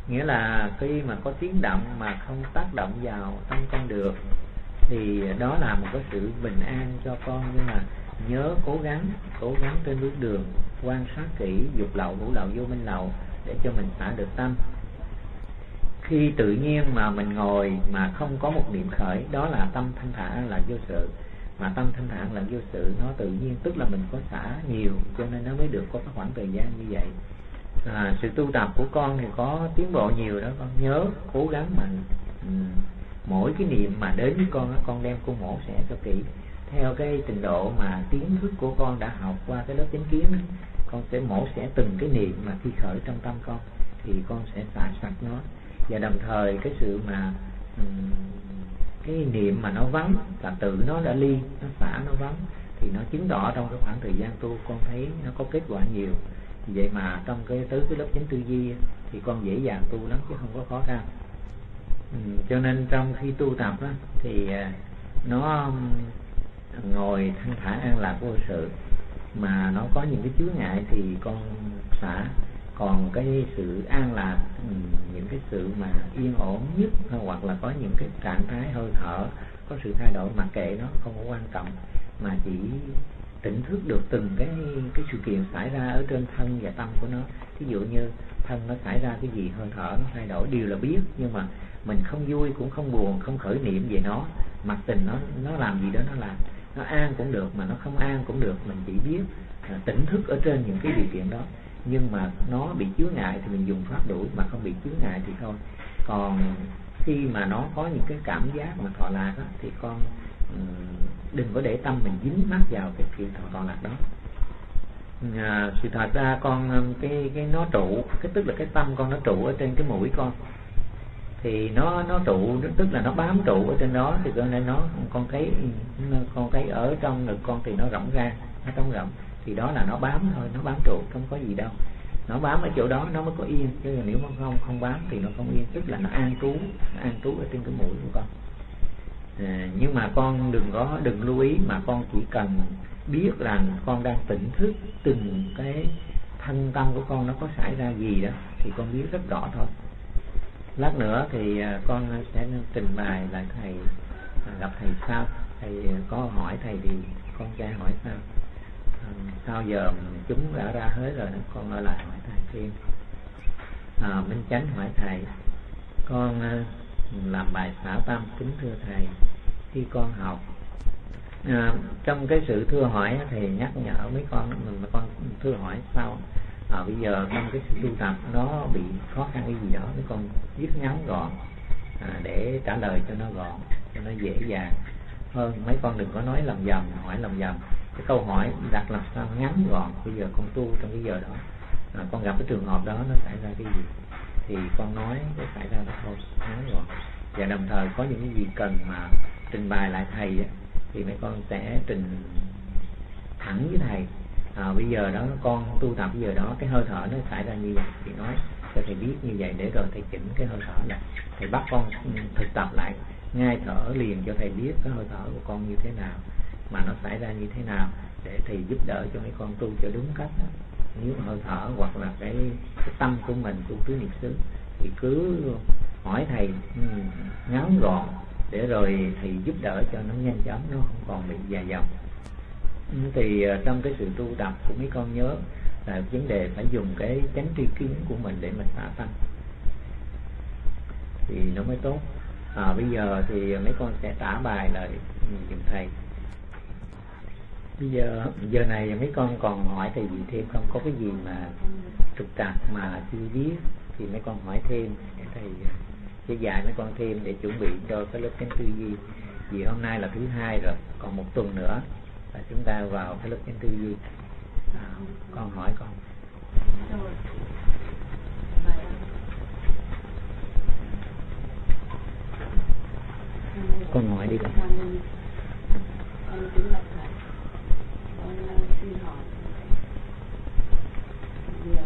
Nghĩa là khi mà có tiếng động mà không tác động vào tâm con được thì đó là một cái sự bình an cho con. Nhưng mà nhớ cố gắng trên bước đường quan sát kỹ dục lậu, ngũ lậu, vô minh lậu để cho mình xả được tâm. Khi tự nhiên mà mình ngồi mà không có một niệm khởi, đó là tâm thanh thản là vô sự. Mà tâm thanh thản là vô sự, nó tự nhiên, tức là mình có xả nhiều, cho nên nó mới được có cái khoảng thời gian như vậy. Sự tu tập của con thì có tiến bộ nhiều đó. Con nhớ cố gắng mà mỗi cái niệm mà đến với con đem con mổ xẻ cho kỹ theo cái trình độ mà kiến thức của con đã học qua cái lớp chánh kiến đó. Con sẽ mổ xẻ từng cái niệm mà khi khởi trong tâm con thì con sẽ xả sạch nó. Và đồng thời cái sự mà cái niệm mà nó vắng là tự nó đã ly, nó xả, nó vắng thì nó chứng tỏ trong cái khoảng thời gian tu con thấy nó có kết quả nhiều. Vậy mà trong cái tới cái lớp chánh tư duy thì con dễ dàng tu lắm chứ không có khó khăn. Cho nên trong khi tu tập đó, thì nó ngồi thanh thản an lạc vô sự, mà nó có những cái chướng ngại thì con xả. Còn cái sự an lạc, những cái sự mà yên ổn nhất, hoặc là có những cái trạng thái hơi thở có sự thay đổi, mặc kệ nó không có quan trọng, mà chỉ tỉnh thức được từng cái sự kiện xảy ra ở trên thân và tâm của nó. Ví dụ như thân nó xảy ra cái gì, hơi thở nó thay đổi, đều là biết, nhưng mà mình không vui cũng không buồn, không khởi niệm về nó. Mặc tình nó làm gì đó nó làm, nó an cũng được mà nó không an cũng được, mình chỉ biết tỉnh thức ở trên những cái điều kiện đó. Nhưng mà nó bị chướng ngại thì mình dùng pháp đuổi, mà không bị chướng ngại thì thôi. Còn khi mà nó có những cái cảm giác mà thọ lạc đó, thì con đừng có để tâm mình dính mắc vào cái chuyện thọ lạc đó. Sự thật ra con cái nó trụ, cái tức là cái tâm con nó trụ ở trên cái mũi con, thì nó trụ, tức là nó bám trụ ở trên đó, thì cho nên con thấy ở trong ngực con thì nó rỗng ra, nó trống rỗng, thì đó là nó bám thôi, nó bám trụ, không có gì đâu. Nó bám ở chỗ đó nó mới có yên, chứ nếu mà không bám thì nó không yên, tức là nó an trú ở trên cái mũi của con. Nhưng mà con đừng lưu ý, mà con chỉ cần biết rằng con đang tỉnh thức từng cái thân tâm của con nó có xảy ra gì đó, thì con biết rất rõ thôi. Lát nữa thì con sẽ trình bày lại thầy, gặp thầy sau. Thầy có hỏi thầy thì con sẽ hỏi sau. Sau giờ chúng đã ra hết rồi, con ở lại hỏi thầy thêm. Minh Chánh hỏi thầy, con làm bài xả tâm. Kính thưa thầy, khi con học, trong cái sự thưa hỏi thầy nhắc nhở mấy con mình, mà con thưa hỏi sau. Bây giờ trong cái sự tu tập nó bị khó khăn cái gì đó, mấy con viết ngắn gọn để trả lời cho nó gọn, cho nó dễ dàng hơn. Mấy con đừng có nói lầm vòng, hỏi lầm vòng. Cái câu hỏi đặt làm sao ngắn gọn. Bây giờ con tu trong cái giờ đó, con gặp cái trường hợp đó nó xảy ra cái gì thì con nói cái xảy ra đó thôi, ngắn gọn. Và đồng thời có những cái gì cần mà trình bày lại thầy ấy, thì mấy con sẽ trình thẳng với thầy. Bây giờ đó con tu tập, bây giờ đó cái hơi thở nó xảy ra như vậy thì nói cho thầy biết như vậy, để rồi thầy chỉnh cái hơi thở lại. Thầy bắt con thực tập lại ngay thở liền cho thầy biết cái hơi thở của con như thế nào, mà nó xảy ra như thế nào, để thầy giúp đỡ cho mấy con tu cho đúng cách đó. Nếu hơi thở hoặc là cái tâm của mình tu tứ niệm xứ thì cứ hỏi thầy ngắn gọn, để rồi thầy giúp đỡ cho nó nhanh chóng, nó không còn bị dài dòng. Thì trong cái sự tu tập của mấy con nhớ là vấn đề phải dùng cái chánh tri kiến của mình để mình xả tâm thì nó mới tốt. Bây giờ thì mấy con sẽ trả bài lại giùm thầy. Bây giờ này mấy con còn hỏi thầy gì thêm không? Có cái gì mà trục trặc mà chưa biết thì mấy con hỏi thêm, để thầy sẽ dạy mấy con thêm để chuẩn bị cho cái lớp chánh tư duy. Vì hôm nay là thứ 2 rồi, còn một tuần nữa là chúng ta vào cái lớp chánh tư duy. Con hỏi con. Con hỏi đi. Con kính bạch thầy, con xin hỏi điều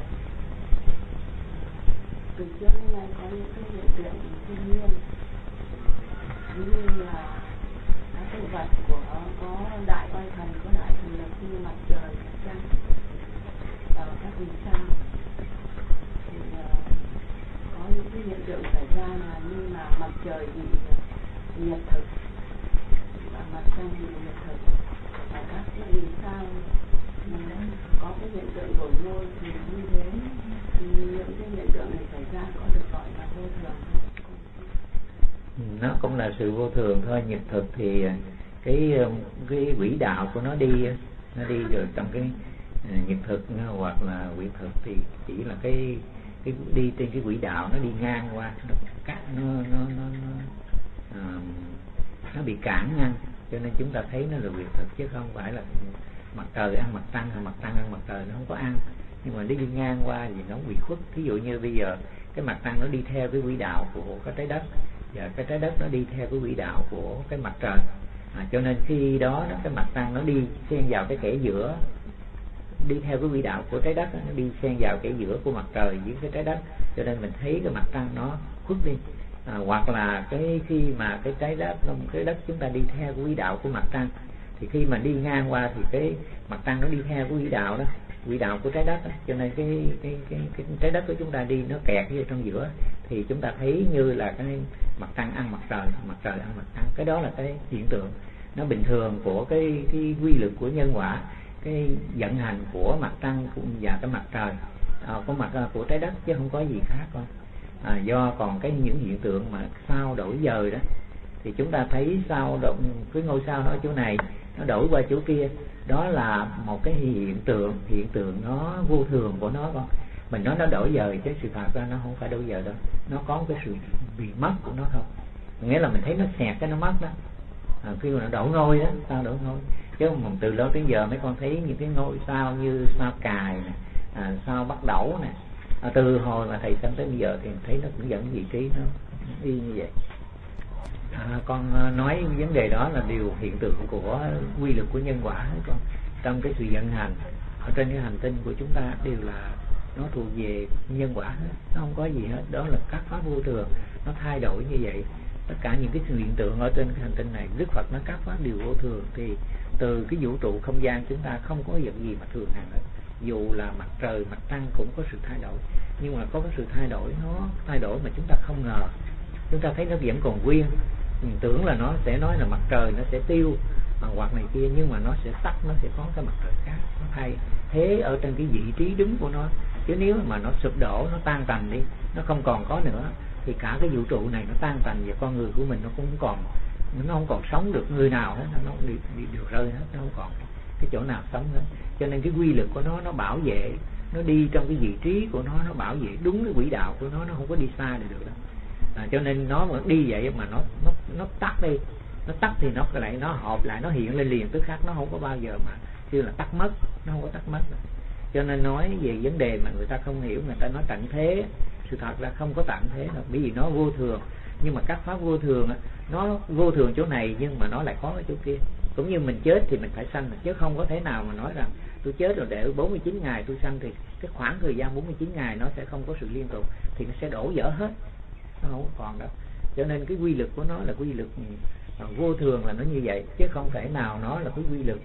từ trước đến nay có những cái hiện tượng thiên nhiên, ví như là các sự vật của có đại oai thần, có đại thần lực như mặt trời, mặt trăng ở các vì sao, thì có những cái hiện tượng xảy ra là như là mặt trời bị nhật thực và mặt trăng bị nhật thực và các cái vì sao có cái hiện tượng đổi ngôi thì như thế, thì những cái hiện tượng này xảy ra có được gọi là vô thường không? Nó cũng là sự vô thường thôi. Nhật thực thì cái quỹ đạo của nó đi rồi trong cái nhật thực hoặc là quỹ thực thì chỉ là cái đi trên cái quỹ đạo, nó đi ngang qua, nó bị cản ngăn, cho nên chúng ta thấy nó là quyệt thực, chứ không phải là mặt trời ăn mặt trăng hay mặt trăng ăn mặt trời, nó không có ăn, nhưng mà nó đi ngang qua thì nó bị khuất. Ví dụ như bây giờ cái mặt trăng nó đi theo cái quỹ đạo của cái trái đất, và cái trái đất nó đi theo cái quỹ đạo của cái mặt trời, cho nên khi đó cái mặt trăng nó đi xen vào cái kẽ giữa, đi theo cái quỹ đạo của trái đất, nó đi xen vào kẽ giữa của mặt trời với cái trái đất, cho nên mình thấy cái mặt trăng nó khuất đi. Hoặc là khi mà cái trái đất chúng ta đi theo cái quỹ đạo của mặt trăng, thì khi mà đi ngang qua thì cái mặt trăng nó đi theo cái quỹ đạo đó, quỹ đạo của trái đất đó. Cho nên cái trái đất của chúng ta đi nó kẹt ở trong giữa, thì chúng ta thấy như là cái mặt trăng ăn mặt trời ăn mặt trăng. Cái đó là cái hiện tượng nó bình thường của cái quy luật của nhân quả, cái vận hành của mặt trăng và cái mặt trời, của trái đất, chứ không có gì khác thôi. Do còn những hiện tượng mà sao đổi dời đó, thì chúng ta thấy sao cái ngôi sao nó ở chỗ này nó đổi qua chỗ kia, đó là một cái hiện tượng nó vô thường của nó con. Mình nói nó đổi dời, chứ sự thật ra nó không phải đổi dời đâu, nó có cái sự bị mất của nó thôi. Nghĩa là mình thấy nó xẹt cái nó mất đó. Khi mà nó đổi ngôi đó, sao đổi ngôi, chứ mà từ đó đến giờ mấy con thấy những cái ngôi sao như sao Cài này, sao Bắt Đẩu này, từ hồi mà thầy sanh tới bây giờ thì thấy nó cũng vẫn vị trí nó y như vậy. Con nói vấn đề đó là điều hiện tượng của quy luật của nhân quả hết con. Trong cái sự vận hành ở trên cái hành tinh của chúng ta đều là nó thuộc về nhân quả hết, nó không có gì hết. Đó là các pháp vô thường, nó thay đổi như vậy. Tất cả những cái sự hiện tượng ở trên cái hành tinh này, Đức Phật nói các pháp đều vô thường, thì từ cái vũ trụ không gian chúng ta không có vật gì mà thường hằng hết. Dù là mặt trời, mặt trăng cũng có sự thay đổi, nhưng mà có cái sự thay đổi, nó thay đổi mà chúng ta không ngờ. Chúng ta thấy nó vẫn còn nguyên, mình tưởng là nó sẽ nói là mặt trời nó sẽ tiêu hoặc này kia, nhưng mà nó sẽ tắt, nó sẽ có cái mặt trời khác, nó thay thế ở trên cái vị trí đúng của nó. Chứ nếu mà nó sụp đổ, nó tan tành đi, nó không còn có nữa, thì cả cái vũ trụ này nó tan tành, và con người của mình nó không còn sống được người nào hết, nó đi đều rơi hết, nó không còn cái chỗ nào sống hết. Cho nên cái quy luật của nó bảo vệ, nó đi trong cái vị trí của nó bảo vệ đúng cái quỹ đạo của nó không có đi xa được đâu. Cho nên nó vẫn đi vậy mà nó tắt đi, nó tắt thì nó hợp lại, nó hiện lên liền tức khắc, nó không có bao giờ mà kêu là tắt mất, nó không có tắt mất. Cho nên nói về vấn đề mà người ta không hiểu, người ta nói tận thế, sự thật là không có tận thế đâu, bởi vì nó vô thường. Nhưng mà các pháp vô thường nó vô thường chỗ này, nhưng mà nó lại có ở chỗ kia. Cũng như mình chết thì mình phải sanh, chứ không có thể nào mà nói rằng tôi chết rồi để 49 ngày tôi sanh, thì cái khoảng thời gian 49 ngày nó sẽ không có sự liên tục, thì nó sẽ đổ vỡ hết, nó không còn đâu. Cho nên cái quy luật của nó là quy luật vô thường, là nó như vậy, chứ không thể nào nó là cái quy luật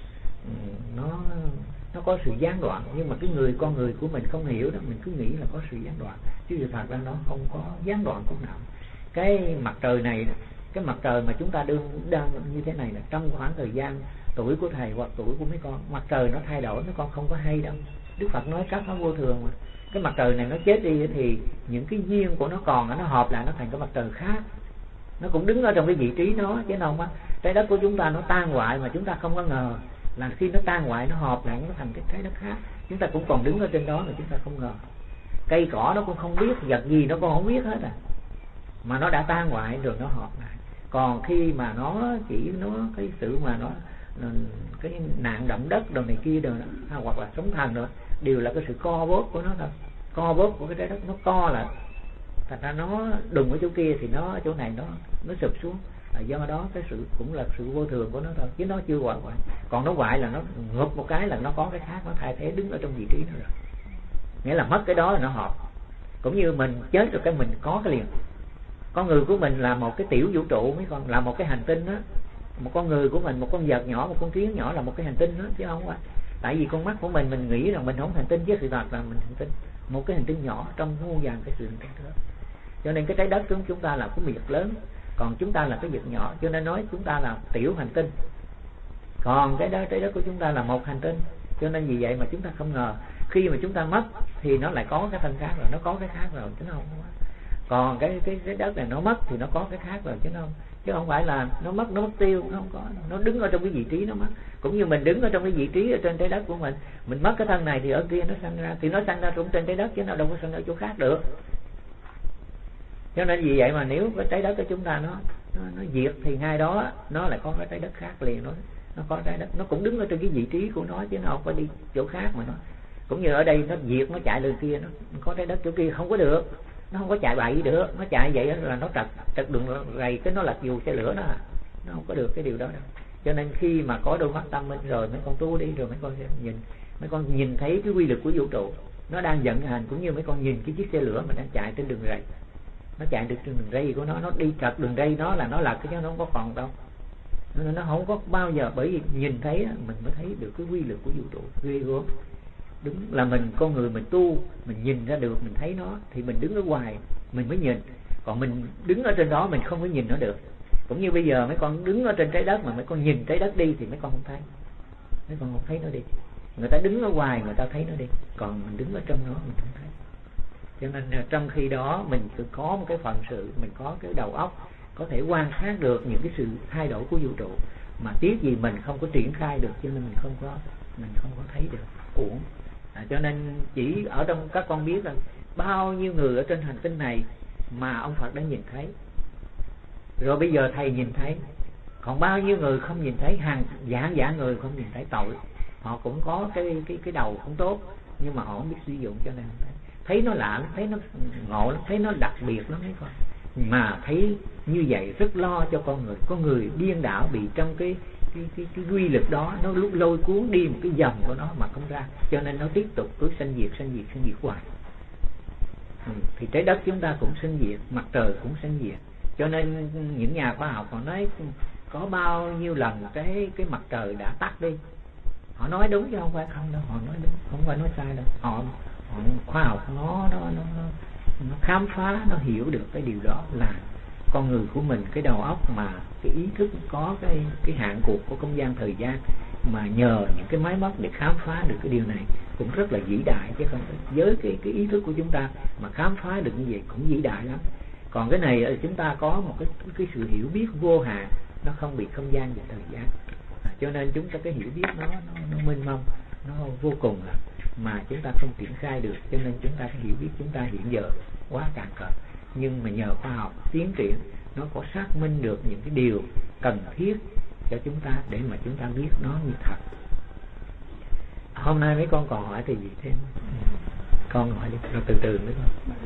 nó có sự gián đoạn. Nhưng mà con người của mình không hiểu đó, mình cứ nghĩ là có sự gián đoạn, chứ thực ra nó không có gián đoạn chút nào. Cái mặt trời này, cái mặt trời mà chúng ta đang như thế này là trong khoảng thời gian tuổi của thầy hoặc tuổi của mấy con, mặt trời nó thay đổi, mấy con không có hay đâu. Đức Phật nói các pháp vô thường mà. Cái mặt trời này nó chết đi thì những cái duyên của nó còn, nó hợp lại nó thành cái mặt trời khác, nó cũng đứng ở trong cái vị trí nó, chứ không á. Trái đất của chúng ta nó tan hoại mà chúng ta không có ngờ là khi nó tan hoại nó hợp lại nó thành cái trái đất khác, chúng ta cũng còn đứng ở trên đó mà chúng ta không ngờ. Cây cỏ nó cũng không biết, vật gì nó cũng không biết hết mà nó đã tan hoại rồi nó hợp lại. Còn khi mà nó cái sự mà nó cái nạn động đất đồ này kia đồ đó, hoặc là sóng thần nữa, đều là cái sự co bóp của nó thôi. Co bóp của cái trái đất nó co lại, thành ra nó đùng ở chỗ kia thì nó ở chỗ này nó sụp xuống. Do đó cái sự cũng là sự vô thường của nó thôi, chứ nó chưa hoại. Còn nó hoại là nó ngụp một cái là nó có cái khác, nó thay thế đứng ở trong vị trí nó rồi. Nghĩa là mất cái đó là nó hợp. Cũng như mình chết rồi cái mình có cái liền. Con người của mình là một cái tiểu vũ trụ, mấy con là một cái hành tinh đó. Một con người của mình, một con vật nhỏ, một con kiến nhỏ là một cái hành tinh đó, chứ không phải. Tại vì con mắt của mình nghĩ rằng mình không hành tinh, chứ sự thật là mình hành tinh, một cái hành tinh nhỏ trong muôn vàn cái sự hành tinh đó. Cho nên cái trái đất của chúng ta là cái việc lớn, còn chúng ta là cái việc nhỏ, cho nên nói chúng ta là tiểu hành tinh, còn trái đất của chúng ta là một hành tinh. Cho nên vì vậy mà chúng ta không ngờ khi mà chúng ta mất thì nó lại có cái thân khác rồi, nó có cái khác rồi chứ không. Còn cái đất này nó mất thì nó có cái khác rồi chứ không phải là nó mất tiêu, nó không có, nó đứng ở trong cái vị trí nó mất. Cũng như mình đứng ở trong cái vị trí ở trên trái đất của mình mất cái thân này thì ở kia nó sanh ra, thì nó sanh ra cũng trên trái đất chứ nó đâu có sanh ở chỗ khác được. Cho nên vì vậy mà nếu cái trái đất của chúng ta nó diệt thì ngay đó nó lại có cái trái đất khác liền, nó có trái đất, nó cũng đứng ở trên cái vị trí của nó chứ nó không phải đi chỗ khác mà nó. Cũng như ở đây nó diệt, nó chạy lên kia, nó có trái đất chỗ kia không có được, nó không có chạy bậy được, nó chạy vậy là nó trật đường rầy, cái nó lật dù xe lửa đó, nó không có được cái điều đó đâu. Cho nên khi mà có đôi mắt tâm minh rồi mấy con tu đi rồi mấy con nhìn thấy cái quy lực của vũ trụ nó đang vận hành, cũng như mấy con nhìn cái chiếc xe lửa mà đang chạy trên đường rầy, nó chạy được trên đường ray của nó đi trật đường ray nó là nó lật chứ nó không có còn đâu. Nó không có bao giờ, bởi vì nhìn thấy mình mới thấy được cái quy lực của vũ trụ ghê gớm. Đúng là mình con người mình tu, mình nhìn ra được, mình thấy nó thì mình đứng ở ngoài mình mới nhìn, còn mình đứng ở trên đó mình không có nhìn nó được. Cũng như bây giờ mấy con đứng ở trên trái đất mà mấy con nhìn trái đất đi thì mấy con không thấy, mấy con không thấy nó đi. Người ta đứng ở ngoài người ta thấy nó đi, còn mình đứng ở trong nó mình không thấy. Cho nên trong khi đó mình cứ có một cái phận sự, mình có cái đầu óc có thể quan sát được những cái sự thay đổi của vũ trụ, mà tiếc gì mình không có triển khai được, cho nên mình không có thấy được, uổng. Cho nên chỉ ở trong các con biết là bao nhiêu người ở trên hành tinh này mà ông Phật đã nhìn thấy, rồi bây giờ thầy nhìn thấy, còn bao nhiêu người không nhìn thấy, hàng vạn người không nhìn thấy. Tội họ cũng có cái đầu không tốt, nhưng mà họ không biết sử dụng, cho nên thấy nó lạ lắm, thấy nó ngộ lắm, thấy nó đặc biệt lắm mấy con. Mà thấy như vậy rất lo cho con người điên đảo, bị trong cái quy lực đó nó lúc lôi cuốn đi một cái dòng của nó mà không ra, cho nên nó tiếp tục cứ sanh diệt hoài. Thì trái đất chúng ta cũng sanh diệt, mặt trời cũng sanh diệt. Cho nên những nhà khoa học họ nói có bao nhiêu lần cái mặt trời đã tắt đi, họ nói đúng chứ không phải không đâu, họ nói đúng, không phải nói sai đâu. Họ khoa học nó khám phá, nó hiểu được cái điều đó là con người của mình, cái đầu óc mà cái ý thức có cái hạn cuộc của không gian thời gian, mà nhờ những cái máy móc để khám phá được cái điều này cũng rất là vĩ đại, chứ không với cái ý thức của chúng ta mà khám phá được như vậy cũng vĩ đại lắm. Còn cái này chúng ta có một cái sự hiểu biết vô hạn, nó không bị không gian và thời gian, cho nên chúng ta cái hiểu biết nó mênh mông, nó vô cùng mà chúng ta không triển khai được. Cho nên chúng ta cái hiểu biết chúng ta hiện giờ quá cạn cợt, nhưng mà nhờ khoa học tiến triển nó có xác minh được những cái điều cần thiết cho chúng ta để mà chúng ta biết nó như thật. Hôm nay mấy con còn hỏi thì gì thêm? Con hỏi đi, rồi từ từ nữa con.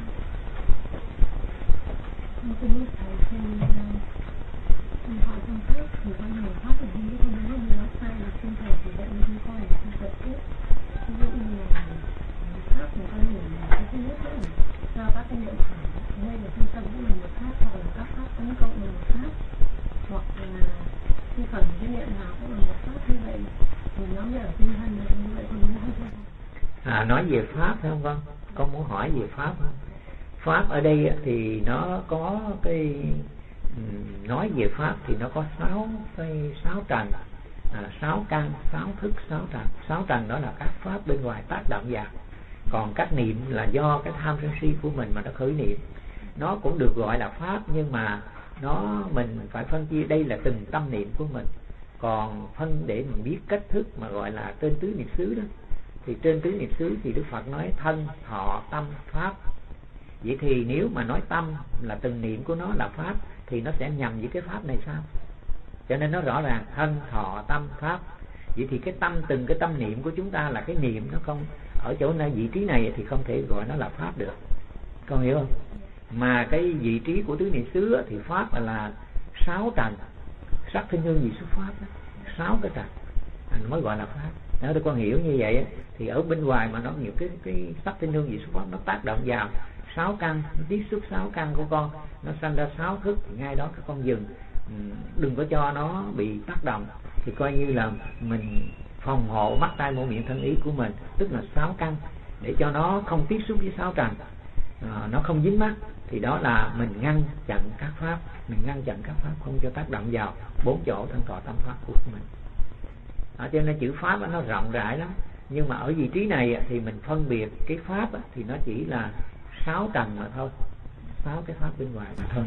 Họ không thấy thì con hiểu pháp thì không biết con nói gì nó sai là không thể thì vậy nên con là không thể tiếp. Ví dụ như là pháp thì con hiểu là cái thứ nhất là do các công điện thẳng đây là trung tâm của mình một pháp, hoặc là các pháp tấn công mình một pháp, hoặc là khi phần cái niệm nào cũng là một pháp, như vậy thì nó như ở tinh thần là như vậy con muốn nói không? Nói về pháp phải không con? Con muốn hỏi về pháp không? Pháp ở đây thì nó có cái nói về pháp thì nó có 6 trần, 6 căn, 6 thức, 6 trần. 6 trần đó là các pháp bên ngoài tác động vào. Còn các niệm là do cái tham sân si của mình mà nó khởi niệm, nó cũng được gọi là pháp, nhưng mà mình phải phân chia đây là từng tâm niệm của mình. Còn phân để mình biết cách thức mà gọi là trên tứ niệm xứ đó, thì trên tứ niệm xứ thì Đức Phật nói thân, thọ, tâm, pháp. Vậy thì nếu mà nói tâm là từng niệm của nó là pháp thì nó sẽ nhầm với cái pháp này sao? Cho nên nó rõ ràng thân, thọ, tâm, pháp. Vậy thì cái tâm, từng cái tâm niệm của chúng ta là cái niệm, nó không ở chỗ này vị trí này thì không thể gọi nó là pháp được, con hiểu không? Mà cái vị trí của tứ niệm xứ thì pháp là 6 trần, sắc thanh hương vị xuất pháp đó, 6 cái trần mới gọi là pháp. Nếu tôi con hiểu như vậy thì ở bên ngoài mà nó nhiều cái sắc thanh hương vị xuất pháp nó tác động vào 6 căn, nó tiếp xúc 6 căn của con, nó sanh ra 6 thức, thì ngay đó các con dừng, đừng có cho nó bị tác động, thì coi như là mình phòng hộ mắt tai mũi miệng thân ý của mình, tức là 6 căn, để cho nó không tiếp xúc với 6 trần. nó không dính mắc, thì đó là mình ngăn chặn các pháp, không cho tác động vào 4 chỗ thân thọ tâm pháp của mình. Cho nên chữ pháp nó rộng rãi lắm, nhưng mà ở vị trí này thì mình phân biệt cái pháp thì nó chỉ là 6 tầng mà thôi, 6 cái pháp bên ngoài mà thôi.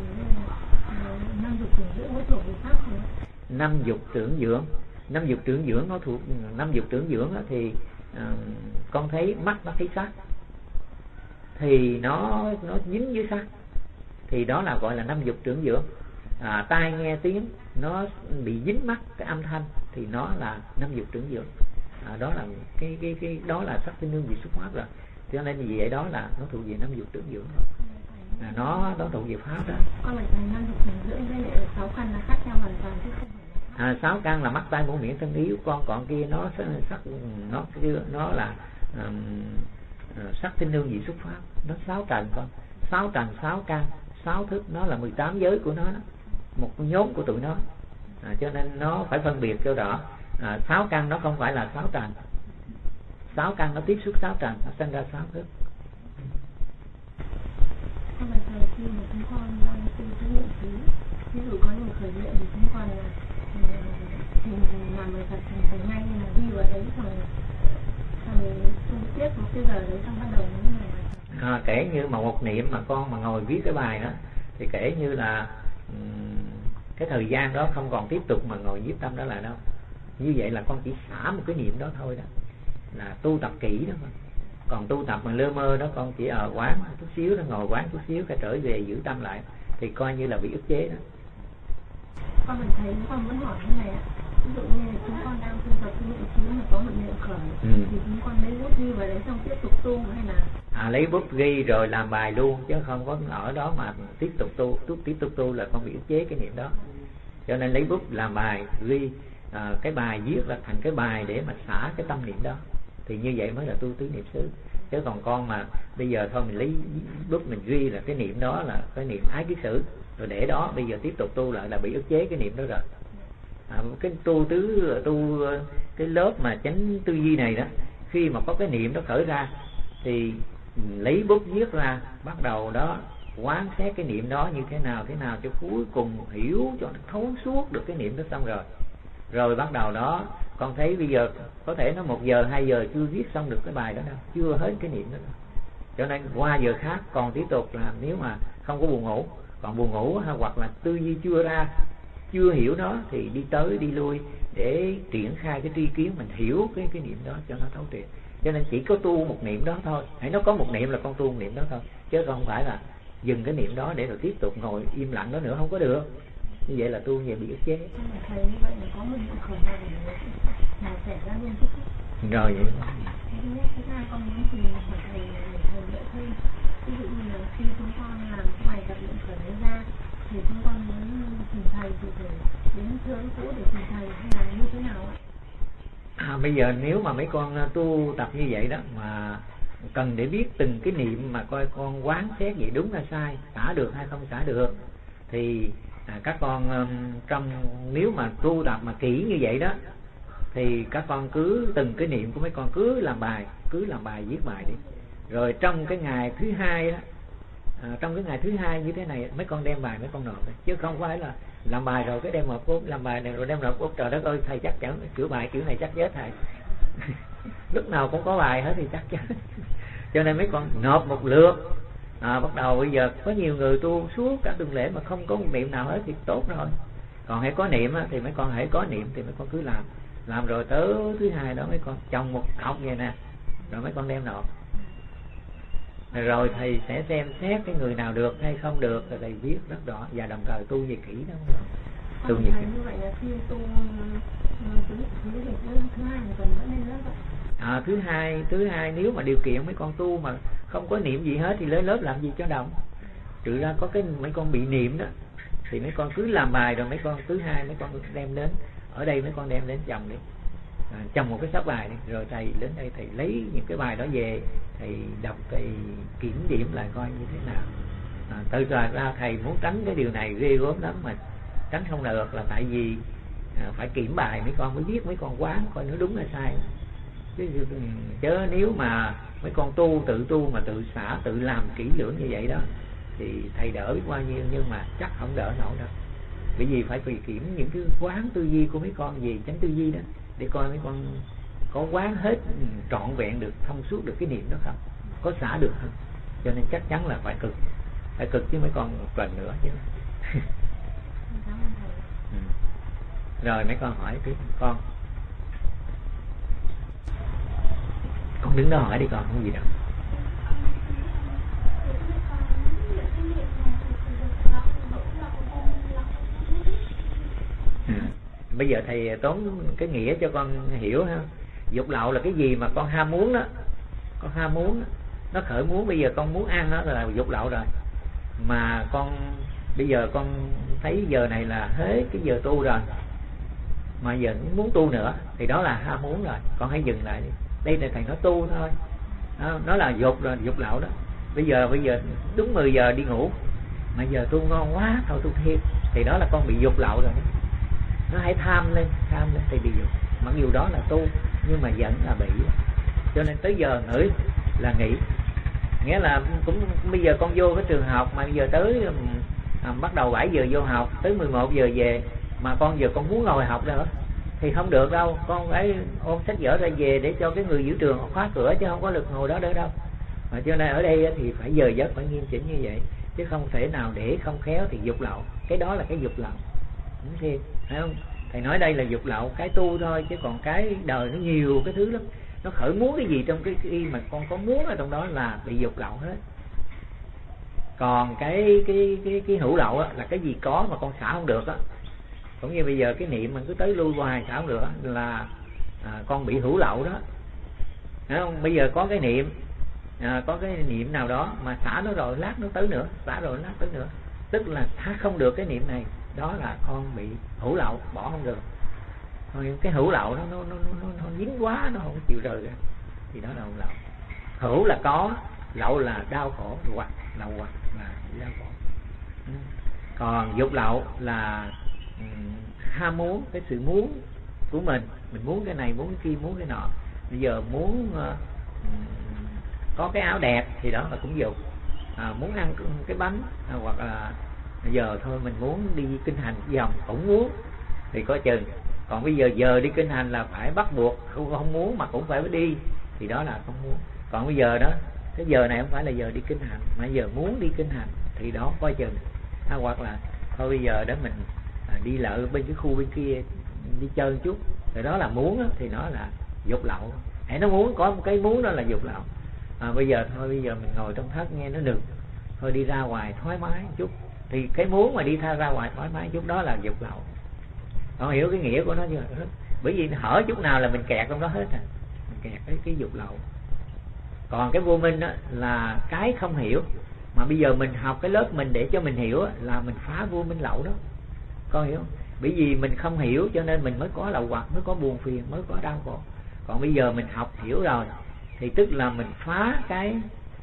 5 dục tưởng dưỡng có thuộc về pháp không? 5 dục tưởng dưỡng nó thuộc 5 dục tưởng dưỡng thì con thấy mắt nó thấy sắc, thì nó dính với sắc, thì đó là gọi là 5 dục tưởng dưỡng. Tai nghe tiếng nó bị dính mắc cái âm thanh, thì nó là 5 dục tưởng dưỡng. Đó là cái đó là sắc tinh nương vị xuất pháp rồi. Cho nên vì vậy đó là nó thuộc về 5 dục tưởng dưỡng rồi. Nó thuộc về pháp đó. Con lại thành 5 dục tưởng dưỡng với lại 6 căn là khác nhau hoàn toàn chứ không phải. 6 căn là mắt tai mũi miệng thân ý, còn kia nó sắc, nó là sắc tinh nương vị xuất pháp, nó 6 trần con, 6 trần 6 căn 6 thức, nó là 18 giới của nó đó, một nhóm của tụi nó. Cho nên nó phải phân biệt cho rõ. 6 căn nó không phải là 6 trần, 6 căn nó tiếp xúc 6 trần, nó sinh ra 6 thức. Con bài thờ khi mà chúng con đang tu cái niệm xứ, ví dụ có những khởi niệm thì chúng con là làm bài thật thành ngay, nhưng mà đi vào đấy rồi tu tiếp một cái giờ đấy xong bắt đầu những ngày kể như mà một niệm mà con mà ngồi viết cái bài đó, thì kể như là cái thời gian đó không còn tiếp tục mà ngồi viết tâm đó là đâu. Như vậy là con chỉ xả một cái niệm đó thôi, đó là tu tập kỹ đó mà. Còn tu tập mà lơ mơ đó, con chỉ ở quán chút xíu, nó ngồi quán chút xíu cái trở về giữ tâm lại, thì coi như là bị ức chế đó. Con mình thấy con muốn hỏi thế này ạ, ví dụ như chúng con đang tu tập cái niệm xứ mà có một niệm khởi, thì chúng con lấy bút ghi vào đấy xong tiếp tục tu hay là lấy bút ghi rồi làm bài luôn, chứ không có ở đó mà tiếp tục tu là con bị ức chế cái niệm đó. Cho nên lấy bút làm bài ghi, cái bài viết là thành cái bài để mà xả cái tâm niệm đó, thì như vậy mới là tu tứ niệm xứ. Chứ còn con mà bây giờ thôi mình lấy bút mình ghi là cái niệm đó là cái niệm ái kiết sử, rồi để đó bây giờ tiếp tục tu lại là bị ức chế cái niệm đó rồi. Cái tu cái lớp mà chánh tư duy này đó, khi mà có cái niệm đó khởi ra thì lấy bút viết ra, bắt đầu đó quán xét cái niệm đó như thế nào cho cuối cùng hiểu cho nó thấu suốt được cái niệm đó xong rồi bắt đầu đó con thấy bây giờ có thể nó 1 giờ 2 giờ chưa viết xong được cái bài đó đâu, chưa hết cái niệm đó đâu. Cho nên qua giờ khác còn tiếp tục làm, nếu mà không có buồn ngủ, còn buồn ngủ hoặc là tư duy chưa ra, chưa hiểu nó thì đi tới đi lui để triển khai cái tri kiến, mình hiểu cái niệm đó cho nó thấu triệt. Cho nên chỉ có tu một niệm đó thôi, hãy nó có một niệm là con tu một niệm đó thôi, chứ không phải là dừng cái niệm đó để rồi tiếp tục ngồi im lặng đó nữa, không có được. Như vậy là tu về bị ức chế. Thầy như vậy là có một niệm khởi nào xảy ra liên tiếp rồi vậy. Thứ hai con muốn thì hỏi thầy lợi thêm, ví dụ như là khi chúng con làm ngoài tập niệm khởi đấy ra thì chúng con muốn tìm thầy thì phải đến thưa cũ để tìm thầy hay là như thế nào ạ? Bây giờ nếu mà mấy con tu tập như vậy đó mà cần để biết từng cái niệm mà coi con quán xét vậy đúng hay sai, xả được hay không xả được, thì các con nếu mà tu tập mà kỹ như vậy đó, thì các con cứ từng cái niệm của mấy con cứ làm bài viết bài đi. Rồi trong cái ngày thứ hai đó, trong cái ngày thứ hai như thế này mấy con đem bài mấy con nộp, chứ không phải là làm bài rồi cái đem nộp út, làm bài này rồi đem nộp út. Trời đất ơi, thầy chắc chắn sửa bài kiểu này chắc chết thầy. Lúc nào cũng có bài hết thì chắc chắn. Cho nên mấy con nộp một lượt, bắt đầu bây giờ có nhiều người tu suốt cả tuần lễ mà không có một niệm nào hết thì tốt rồi. Còn hãy có niệm thì mấy con hãy có niệm thì mấy con cứ làm rồi tới thứ hai đó mấy con trồng một cọc vậy nè, rồi mấy con đem nộp. Rồi thầy sẽ xem xét cái người nào được hay không được, rồi thầy viết rất rõ và đồng thời tu về kỹ đó. Tu về kỹ. Như vậy là khi tu thứ hai mình còn vẫn lên lớp ạ? Thứ hai nếu mà điều kiện mấy con tu mà không có niệm gì hết thì lên lớp làm gì cho đồng. Trừ ra có cái mấy con bị niệm đó thì mấy con cứ làm bài, rồi mấy con thứ hai mấy con đem đến ở đây, mấy con đem đến chồng đi, chồng một cái sắp bài đi, rồi thầy đến đây thầy lấy những cái bài đó về, thầy đọc, thầy kiểm điểm lại coi như thế nào. Tự ra thầy muốn tránh cái điều này ghê gớm lắm mà tránh không được, là tại vì phải kiểm bài mấy con mới biết, mấy con quán coi nó đúng hay sai, Chứ nếu mà mấy con tự tu mà tự xả tự làm kỹ lưỡng như vậy đó thì thầy đỡ biết bao nhiêu, nhưng mà chắc không đỡ nổi đâu. Bởi vì phải tùy kiểm những cái quán tư duy của mấy con về chánh tư duy đó, để coi mấy con có quán hết trọn vẹn được, thông suốt được cái niệm đó không, có xả được không. Cho nên chắc chắn là phải cực chứ mấy con một lần nữa chứ. Rồi mấy con hỏi tiếp. Con đứng đó hỏi đi con, không gì đâu. Bây giờ thầy tóm cái nghĩa cho con hiểu ha. Dục lậu là cái gì mà con ham muốn đó, con ham muốn đó, nó khởi muốn. Bây giờ con muốn ăn đó là dục lậu rồi. Mà con bây giờ con thấy giờ này là hết cái giờ tu rồi, mà giờ muốn tu nữa thì đó là ham muốn rồi. Con hãy dừng lại đi. Đây là thầy nói tu thôi, nó là dục rồi, dục lậu đó. Bây giờ đúng 10 giờ đi ngủ, mà giờ tu ngon quá thôi tu thêm, thì đó là con bị dục lậu rồi. Nó hãy tham lên thì bị dục. Mặc dù đó là tu nhưng mà vẫn là bị. Cho nên tới giờ nghỉ là nghỉ. Nghĩa là cũng bây giờ con vô cái trường học mà bây giờ tới bắt đầu 7 giờ vô học, tới 11 giờ về, mà con giờ con muốn ngồi học nữa thì không được đâu. Con phải ôm sách vở ra về để cho cái người giữ trường khóa cửa, chứ không có lực ngồi đó nữa đâu. Mà cho nên ở đây thì phải giờ giấc phải nghiêm chỉnh như vậy, chứ không thể nào để không khéo thì dục lậu. Cái đó là cái dục lậu. Đúng thêm, phải không? Thầy nói đây là dục lậu cái tu thôi, chứ còn cái đời nó nhiều cái thứ lắm. Nó khởi muốn cái gì trong cái khi mà con có muốn ở trong đó là bị dục lậu hết. Còn cái hữu lậu á, là cái gì có mà con xả không được á. Cũng như bây giờ cái niệm mình cứ tới lui hoài xả không được á, là con bị hữu lậu đó. Thấy không? Bây giờ có cái niệm có cái niệm nào đó mà xả nó rồi lát nó tới nữa, xả rồi lát tới nữa, tức là xả không được cái niệm này, đó là con bị hữu lậu, bỏ không được. Thôi cái hữu lậu nó dính quá, nó không chịu rời ra, thì đó là hữu lậu. Hữu là có, lậu là đau khổ, hoặc là đau khổ. Còn dục lậu là ham muốn, cái sự muốn của mình muốn cái này, muốn cái kia, muốn cái nọ. Bây giờ muốn có cái áo đẹp thì đó là cũng dục. Muốn ăn cái bánh, hoặc là bây giờ thôi mình muốn đi kinh hành vòng cũng muốn thì có chừng. Còn bây giờ đi kinh hành là phải bắt buộc, không muốn mà cũng phải đi, thì đó là không muốn. Còn bây giờ đó, cái giờ này không phải là giờ đi kinh hành, mà giờ muốn đi kinh hành thì đó coi chừng. Hoặc là thôi bây giờ đó mình đi lợi bên cái khu bên kia đi chơi một chút, thì đó là muốn đó, thì nó là dục lậu. Hãy nó muốn, có một cái muốn đó là dục lậu. Bây giờ mình ngồi trong thất nghe nó được, thôi đi ra ngoài thoải mái một chút, thì cái muốn mà đi ra ngoài thoải mái một chút đó là dục lậu. Con hiểu cái nghĩa của nó chưa? Bởi vì hở chút nào là mình kẹt trong đó hết à, mình kẹt cái dục lậu. Còn cái vô minh đó là cái không hiểu, mà bây giờ mình học cái lớp mình để cho mình hiểu là mình phá vô minh lậu đó. Con hiểu không? Bởi vì mình không hiểu cho nên mình mới có lậu hoặc, mới có buồn phiền, mới có đau khổ. Còn bây giờ mình học hiểu rồi thì tức là mình phá cái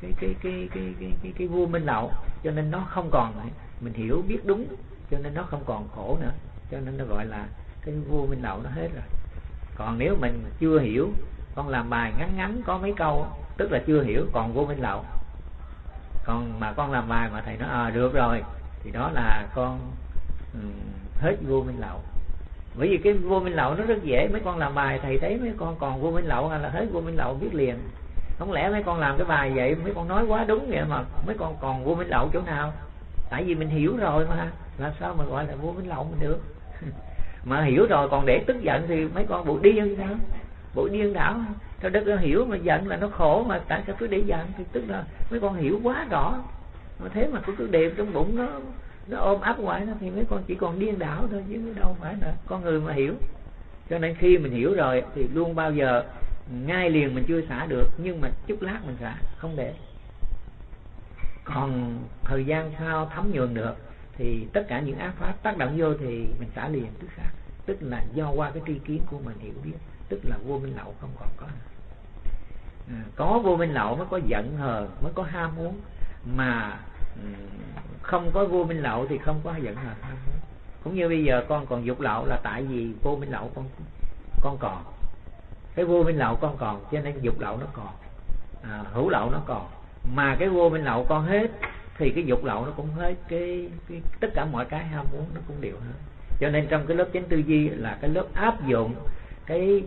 vô minh lậu, cho nên nó không còn, mình hiểu biết đúng cho nên nó không còn khổ nữa, cho nên nó gọi là cái vô minh lậu nó hết rồi. Còn nếu mình chưa hiểu, con làm bài ngắn có mấy câu tức là chưa hiểu, còn vô minh lậu. Còn mà con làm bài mà thầy nói được rồi thì đó là con hết vô minh lậu. Bởi vì cái vô minh lậu nó rất dễ, mấy con làm bài thầy thấy mấy con còn vô minh lậu hay là hết vô minh lậu biết liền. Không lẽ mấy con làm cái bài vậy mấy con nói quá đúng vậy mà mấy con còn vô minh lậu chỗ nào? Tại vì mình hiểu rồi mà, làm sao mà gọi là vô minh lậu mình được? Mà hiểu rồi còn để tức giận thì mấy con bộ điên sao? Bộ điên đảo. Theo đất nó hiểu mà giận là nó khổ, mà tại sao cứ để giận? Thì tức là mấy con hiểu quá rõ, mà thế mà cứ đề trong bụng nó ôm ấp hoài nó, thì mấy con chỉ còn điên đảo thôi, chứ đâu phải là con người mà hiểu. Cho nên khi mình hiểu rồi thì luôn bao giờ ngay liền mình chưa xả được, nhưng mà chút lát mình xả, không để. Còn thời gian sau thấm nhuần được thì tất cả những ác pháp tác động vô thì mình xả liền tức khắc. Tức là do qua cái tri kiến của mình hiểu biết, tức là vô minh lậu không còn có. Có vô minh lậu mới có giận hờn, mới có ham muốn. Mà không có vô minh lậu thì không có giận hờn ham muốn. Cũng như bây giờ con còn dục lậu là tại vì vô minh lậu con còn. Cái vô minh lậu con còn, cho nên dục lậu nó còn, hữu lậu nó còn. Mà cái vô minh lậu con hết thì cái dục lậu nó cũng hết, cái tất cả mọi cái ham muốn nó cũng đều hết. Cho nên trong cái lớp chánh tư duy là cái lớp áp dụng cái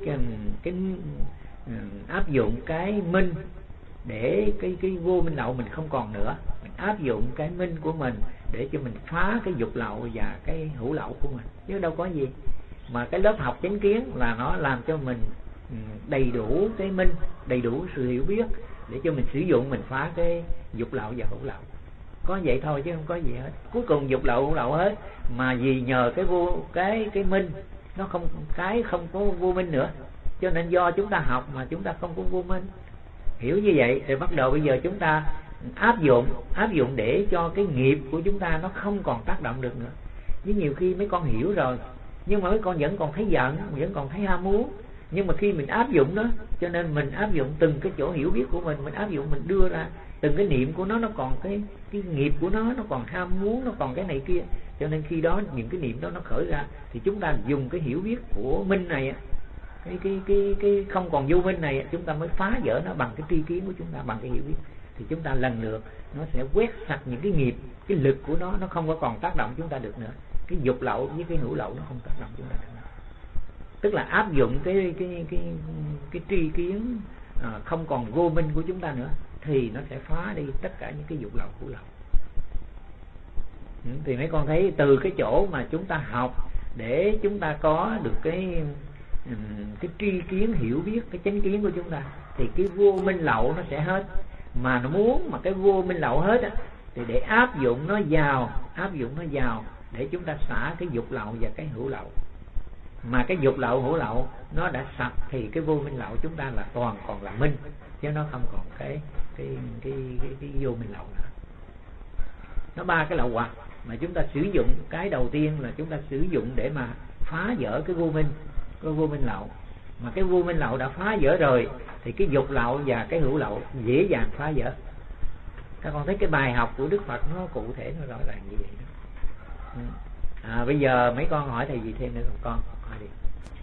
áp dụng cái minh để cái vô minh lậu mình không còn nữa. Mình áp dụng cái minh của mình để cho mình phá cái dục lậu và cái hữu lậu của mình, chứ đâu có gì. Mà cái lớp học chánh kiến là nó làm cho mình đầy đủ cái minh, đầy đủ sự hiểu biết để cho mình sử dụng, mình phá cái dục lậu và hữu lậu. Có vậy thôi chứ không có gì hết. Cuối cùng dục lậu hữu lậu hết, mà vì nhờ cái minh nó không có vô minh nữa, cho nên do chúng ta học mà chúng ta không có vô minh. Hiểu như vậy thì bắt đầu bây giờ chúng ta áp dụng để cho cái nghiệp của chúng ta nó không còn tác động được nữa. Nhưng nhiều khi mấy con hiểu rồi, nhưng mà mấy con vẫn còn thấy giận, vẫn còn thấy ham muốn. Nhưng mà khi mình áp dụng đó, cho nên mình áp dụng từng cái chỗ hiểu biết của mình áp dụng, mình đưa ra từng cái niệm của nó còn cái nghiệp của nó còn ham muốn, nó còn cái này kia. Cho nên khi đó những cái niệm đó nó khởi ra thì chúng ta dùng cái hiểu biết của minh này, cái không còn vô minh này, chúng ta mới phá vỡ nó bằng cái tri kiến của chúng ta, bằng cái hiểu biết. Thì chúng ta lần lượt nó sẽ quét sạch những cái nghiệp, cái lực của nó không có còn tác động chúng ta được nữa. Cái dục lậu với cái hữu lậu nó không tác động chúng ta được nữa. Tức là áp dụng cái tri kiến không còn vô minh của chúng ta nữa, thì nó sẽ phá đi tất cả những cái dục lậu hữu lậu. Thì mấy con thấy từ cái chỗ mà chúng ta học để chúng ta có được cái tri kiến hiểu biết, cái chánh kiến của chúng ta, thì cái vô minh lậu nó sẽ hết. Mà nó muốn mà cái vô minh lậu hết á, thì để áp dụng nó vào để chúng ta xả cái dục lậu và cái hữu lậu. Mà cái dục lậu hữu lậu nó đã sạch thì cái vô minh lậu chúng ta là toàn còn là minh, chứ nó không còn cái vô minh lậu nữa. Nó ba cái lậu hoặc mà chúng ta sử dụng. Cái đầu tiên là chúng ta sử dụng để mà phá vỡ cái vô minh lậu. Mà cái vô minh lậu đã phá vỡ rồi thì cái dục lậu và cái hữu lậu dễ dàng phá vỡ. Các con thấy cái bài học của Đức Phật nó cụ thể, nó rõ ràng như vậy đó. Bây giờ mấy con hỏi thầy gì thêm nữa không con? Hỏi đi.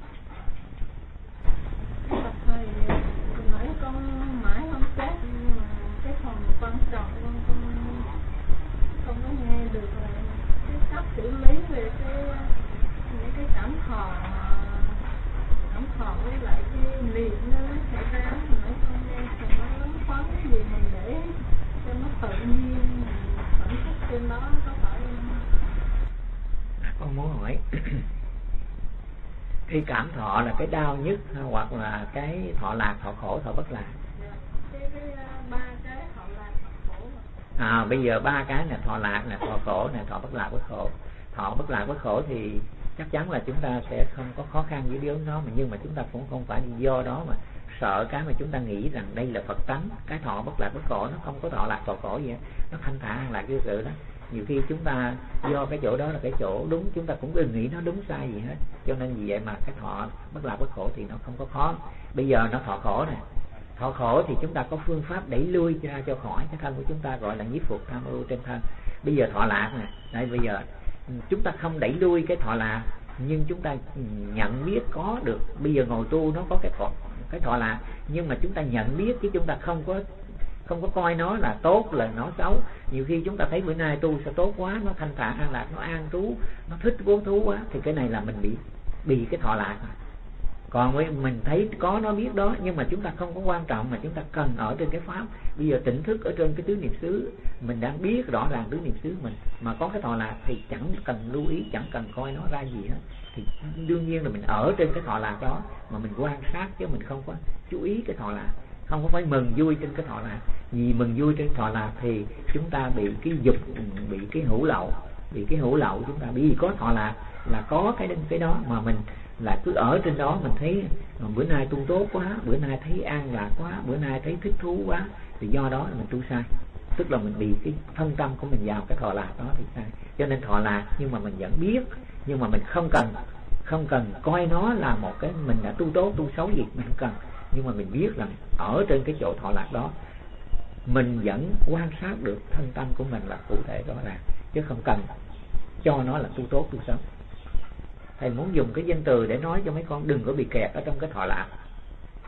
Thầy nãy con mãi không chết, cái phần quan trọng con không có nghe được là cái cách xử lý về những cái cảm thọ với lại cái niệm nó xảy ra. Nãy con nghe thầy nói lắm khoáng cái gì mình để cho nó tự nhiên, cảm xúc trên đó có phải không? Con muốn hỏi cái cảm thọ là cái đau nhức hoặc là cái thọ lạc, thọ khổ, thọ bất lạc? Ba cái thọ lạc, thọ khổ. Bây giờ ba cái là thọ lạc, là thọ khổ, là thọ bất lạc, bất khổ. Thọ bất lạc, bất khổ thì chắc chắn là chúng ta sẽ không có khó khăn với điều đó, nhưng mà chúng ta cũng không phải do đó mà sợ cái mà chúng ta nghĩ rằng đây là Phật tánh. Cái thọ bất lạc bất khổ nó không có thọ lạc thọ khổ gì hết, nó thanh thản an lạc như sự đó. Nhiều khi chúng ta do cái chỗ đó là cái chỗ đúng, chúng ta cũng đừng nghĩ nó đúng sai gì hết. Cho nên vì vậy mà cái thọ bất lạc bất khổ thì nó không có khó. Bây giờ nó thọ khổ này, thọ khổ thì chúng ta có phương pháp đẩy lui ra cho khỏi cái thân của chúng ta, gọi là nhiếp phục tham ưu trên thân. Bây giờ thọ lạc này, đây bây giờ chúng ta không đẩy lui cái thọ lạc, nhưng chúng ta nhận biết có được. Bây giờ ngồi tu nó có cái thọ lạc, nhưng mà chúng ta nhận biết chứ chúng ta không có coi nó là tốt là nó xấu. Nhiều khi chúng ta thấy bữa nay tu sao tốt quá, nó thanh thản an lạc, nó an trú, nó thích vô thú quá, thì cái này là mình bị cái thọ lạc. Còn mình thấy có nó biết đó, nhưng mà chúng ta không có quan trọng, mà chúng ta cần ở trên cái pháp. Bây giờ tỉnh thức ở trên cái tứ niệm xứ, mình đang biết rõ ràng tứ niệm xứ mình, mà có cái thọ lạc thì chẳng cần lưu ý, chẳng cần coi nó ra gì hết. Thì đương nhiên là mình ở trên cái thọ lạc đó mà mình quan sát, chứ mình không có chú ý cái thọ lạc, không có phải mừng vui trên cái thọ lạc. Vì mừng vui trên thọ lạc thì chúng ta bị cái dục, bị cái hữu lậu, chúng ta bị có thọ lạc là có cái đó, mà mình là cứ ở trên đó. Mình thấy bữa nay tu tốt quá, bữa nay thấy an lạc quá, bữa nay thấy thích thú quá, thì do đó mình tu sai. Tức là mình bị cái thân tâm của mình vào cái thọ lạc đó thì sai. Cho nên thọ lạc nhưng mà mình vẫn biết, nhưng mà mình không cần coi nó là một cái mình đã tu tốt tu xấu gì, mình không cần. Nhưng mà mình biết là ở trên cái chỗ thọ lạc đó mình vẫn quan sát được thân tâm của mình là cụ thể rõ ràng, chứ không cần cho nó là tu tốt tu xấu. Thầy muốn dùng cái danh từ để nói cho mấy con đừng có bị kẹt ở trong cái thọ lạc.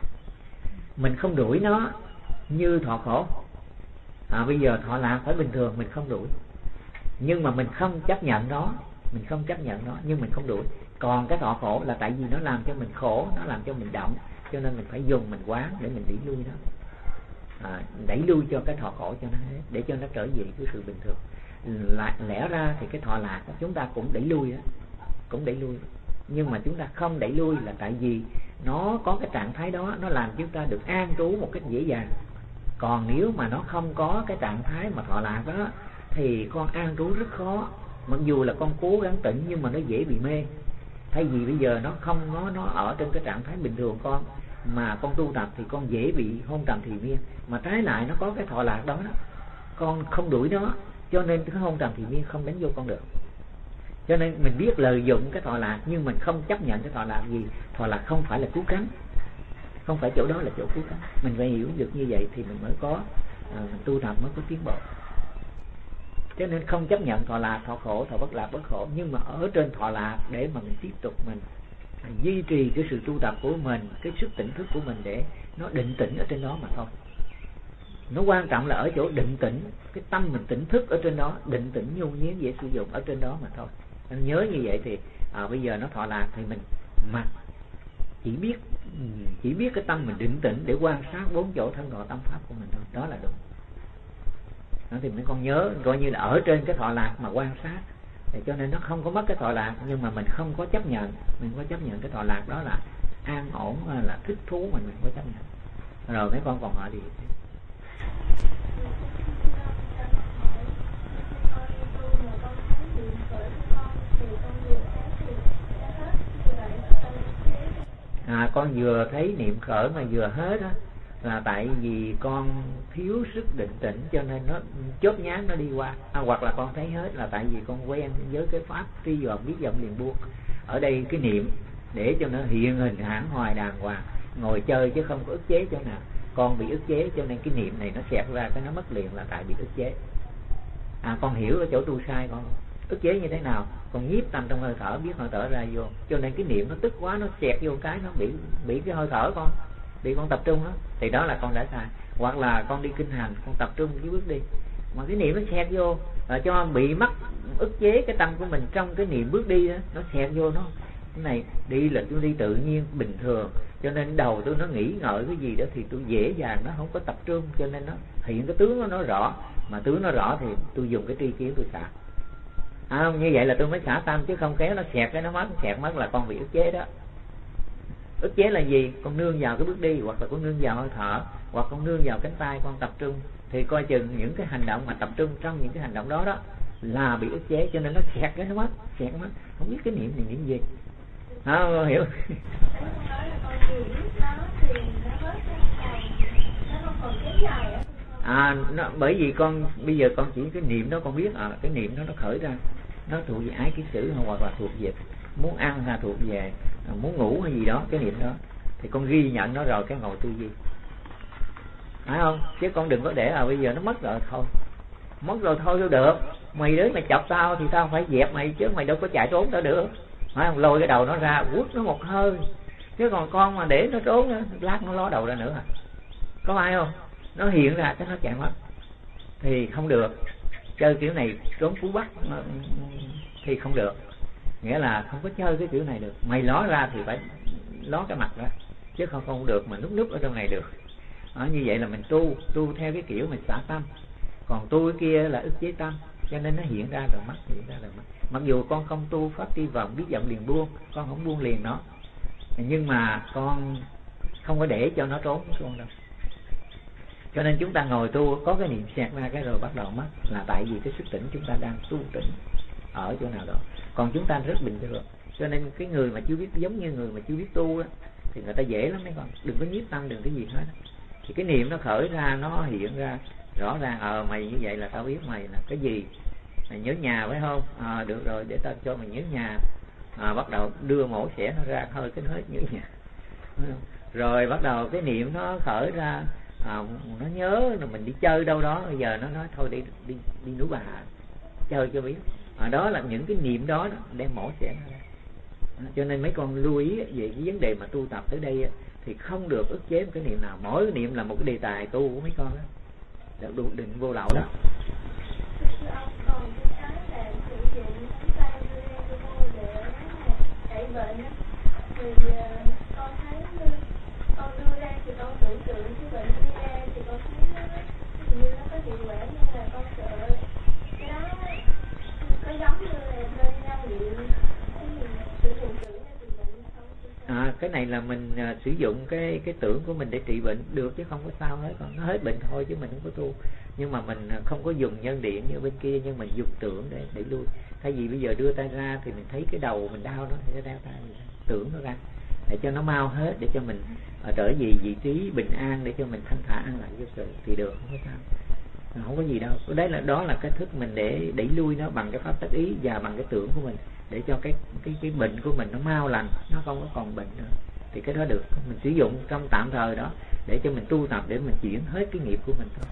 mình không đuổi nó như thọ khổ. Bây giờ thọ lạc phải bình thường, mình không đuổi, nhưng mà mình không chấp nhận nó, nhưng mình không đuổi. Còn cái thọ khổ là tại vì nó làm cho mình khổ, nó làm cho mình động, cho nên mình phải dùng mình quán để mình đẩy lui nó, đẩy lui cho cái thọ khổ cho nó hết, để cho nó trở về cái sự bình thường. Lẽ ra thì cái thọ lạc chúng ta cũng đẩy lui đó, nhưng mà chúng ta không đẩy lui là tại vì nó có cái trạng thái đó, nó làm chúng ta được an trú một cách dễ dàng. Còn nếu mà nó không có cái trạng thái mà thọ lạc đó thì con an trú rất khó. Mặc dù là con cố gắng tĩnh nhưng mà nó dễ bị mê. Thay vì bây giờ nó ở trên cái trạng thái bình thường mà con tu tập thì con dễ bị hôn trầm thì miên. Mà trái lại nó có cái thọ lạc đó, con không đuổi nó, cho nên cái hôn trầm thì miên không đánh vô con được. Cho nên mình biết lợi dụng cái thọ lạc, nhưng mình không chấp nhận cái thọ lạc gì. Thọ lạc không phải là cứu cánh, không phải chỗ đó là chỗ cứu cánh. Mình phải hiểu được như vậy thì mình mới có tu tập mới có tiến bộ. Cho nên không chấp nhận thọ lạc, thọ khổ, thọ bất lạc, bất khổ, nhưng mà ở trên thọ lạc để mà mình tiếp tục mình duy trì cái sự tu tập của mình, cái sức tỉnh thức của mình để nó định tĩnh ở trên đó mà thôi. Nó quan trọng là ở chỗ định tĩnh, cái tâm mình tỉnh thức ở trên đó, định tĩnh nhu nhuyễn dễ sử dụng ở trên đó mà thôi. Nên nhớ như vậy thì bây giờ nó thọ lạc thì mình chỉ biết cái tâm mình định tĩnh để quan sát 4 chỗ thân độ tâm pháp của mình thôi, đó là đúng. Đó thì mấy con nhớ coi như là ở trên cái thọ lạc mà quan sát, để cho nên nó không có mất cái thọ lạc, nhưng mà mình không có chấp nhận, cái thọ lạc đó là an ổn, là thích thú, mình không có chấp nhận. Rồi mấy con còn hỏi gì? Con vừa thấy niệm khởi mà vừa hết á, là tại vì con thiếu sức định tĩnh cho nên nó chớp nhoáng nó đi qua. Hoặc là con thấy hết là tại vì con quen với cái pháp tri dòm biết dòng liền buông. Ở đây cái niệm để cho nó hiện hình hãn hoài đàng hoàng, ngồi chơi chứ không có ức chế chỗ nào. Con bị ức chế cho nên cái niệm này nó xẹt ra cái nó mất liền là tại bị ức chế. Con hiểu ở chỗ tu sai con ức chế như thế nào, con nhiếp tâm trong hơi thở, biết hơi thở ra vô, cho nên cái niệm nó tức quá, nó xẹt vô cái nó bị cái hơi thở con, bị con tập trung đó, thì đó là con đã sai. Hoặc là con đi kinh hành, con tập trung cái bước đi mà cái niệm nó xẹt vô, cho bị mất ức chế cái tâm của mình trong cái niệm bước đi đó, nó xẹt vô nó cái này đi là tôi đi tự nhiên bình thường, cho nên đầu tôi nó nghĩ ngợi cái gì đó thì tôi dễ dàng, nó không có tập trung, cho nên nó hiện cái tướng nó rõ, mà tướng nó rõ thì tôi dùng cái tri kiến tôi xả. Như vậy là tôi mới xả tâm, chứ không kéo nó xẹt cái nó mất, xẹt mất là con bị ức chế đó. Ức chế là gì? Con nương vào cái bước đi, hoặc là con nương vào hơi thở, hoặc con nương vào cánh tay con tập trung, thì coi chừng những cái hành động mà tập trung trong những cái hành động đó đó là bị ức chế, cho nên nó xẹt cái nó mất, không biết cái niệm này niệm gì. Hiểu? Bởi vì con bây giờ con chỉ cái niệm đó con biết, cái niệm đó nó khởi ra, nó thuộc về ái ký sử, hoặc là thuộc về muốn ăn, hay thuộc về muốn ngủ hay gì đó, cái niệm đó thì con ghi nhận nó rồi cái ngồi tư duy, phải không? Chứ con đừng có để bây giờ nó mất rồi thôi đâu được. Mày đến mày chọc tao thì tao phải dẹp mày, chứ mày đâu có chạy trốn tao được, phải không? Lôi cái đầu nó ra quất nó một hơi, chứ còn con mà để nó trốn lát nó ló đầu ra nữa, có phải không? Nó hiện ra cái nó chạy mất thì không được. Chơi kiểu này trốn cú bắt thì không được, nghĩa là không có chơi cái kiểu này được. Mày ló ra thì phải ló cái mặt ra, chứ không được mà núp ở trong này được. Như vậy là mình tu theo cái kiểu mình xả tâm, còn tu cái kia là ức chế tâm, cho nên nó hiện ra rồi mất, Mặc dù con không tu pháp tri vọng biết vọng liền buông, con không buông liền nó, nhưng mà con không có để cho nó trốn xuống đâu. Cho nên chúng ta ngồi tu có cái niệm xẹt ra cái rồi bắt đầu mất, là tại vì cái sức tỉnh chúng ta đang tu tỉnh ở chỗ nào đó. Còn chúng ta rất bình thường, cho nên cái người mà chưa biết, giống như người mà chưa biết tu đó, thì người ta dễ lắm mấy con, đừng có nhiếp tâm, đừng cái gì hết. Thì cái niệm nó khởi ra, nó hiện ra rõ ràng, mày như vậy là tao biết mày là cái gì, mày nhớ nhà phải không? Được rồi, để tao cho mày nhớ nhà. Bắt đầu đưa mổ xẻ nó ra hơi cái hết nhớ nhà. Rồi bắt đầu cái niệm nó khởi ra, nó nhớ là mình đi chơi đâu đó, bây giờ nó nói thôi đi núi Bà chơi cho biết. Đó là những cái niệm đó đem mổ xẻ nó ra. Cho nên mấy con lưu ý về cái vấn đề mà tu tập tới đây thì không được ức chế một cái niệm nào. Mỗi cái niệm là một cái đề tài tu của mấy con đó, định vô lậu đó. Còn cái là sử dụng ngón tay đưa ra đưa vô để trị bệnh á, thì con thấy con đưa ra thì con tưởng tượng cái bệnh đi ra thì con thấy như nó có hiệu quả, nhưng là con sợ cái đó có giống như là hơi năng lượng sử dụng tưởng ra trị bệnh không? Cái này là mình sử dụng cái tưởng của mình để trị bệnh được chứ không có sao hết, còn nó hết bệnh thôi chứ mình không có tu. Nhưng mà mình không có dùng nhân điện như bên kia, nhưng mình dùng tưởng để đẩy lui. Thay vì bây giờ đưa tay ra thì mình thấy cái đầu mình đau nó thì đeo tay tưởng nó ra để cho nó mau hết, để cho mình trở về vị trí bình an, để cho mình thanh thản an lạc vô sự thì được, không có sao, không có gì đâu. Đó là cái thức mình để đẩy lui nó bằng cái pháp tác ý và bằng cái tưởng của mình, để cho cái bệnh của mình nó mau lành, nó không có còn bệnh nữa. Thì cái đó được, mình sử dụng trong tạm thời đó để cho mình tu tập, để mình chuyển hết cái nghiệp của mình thôi.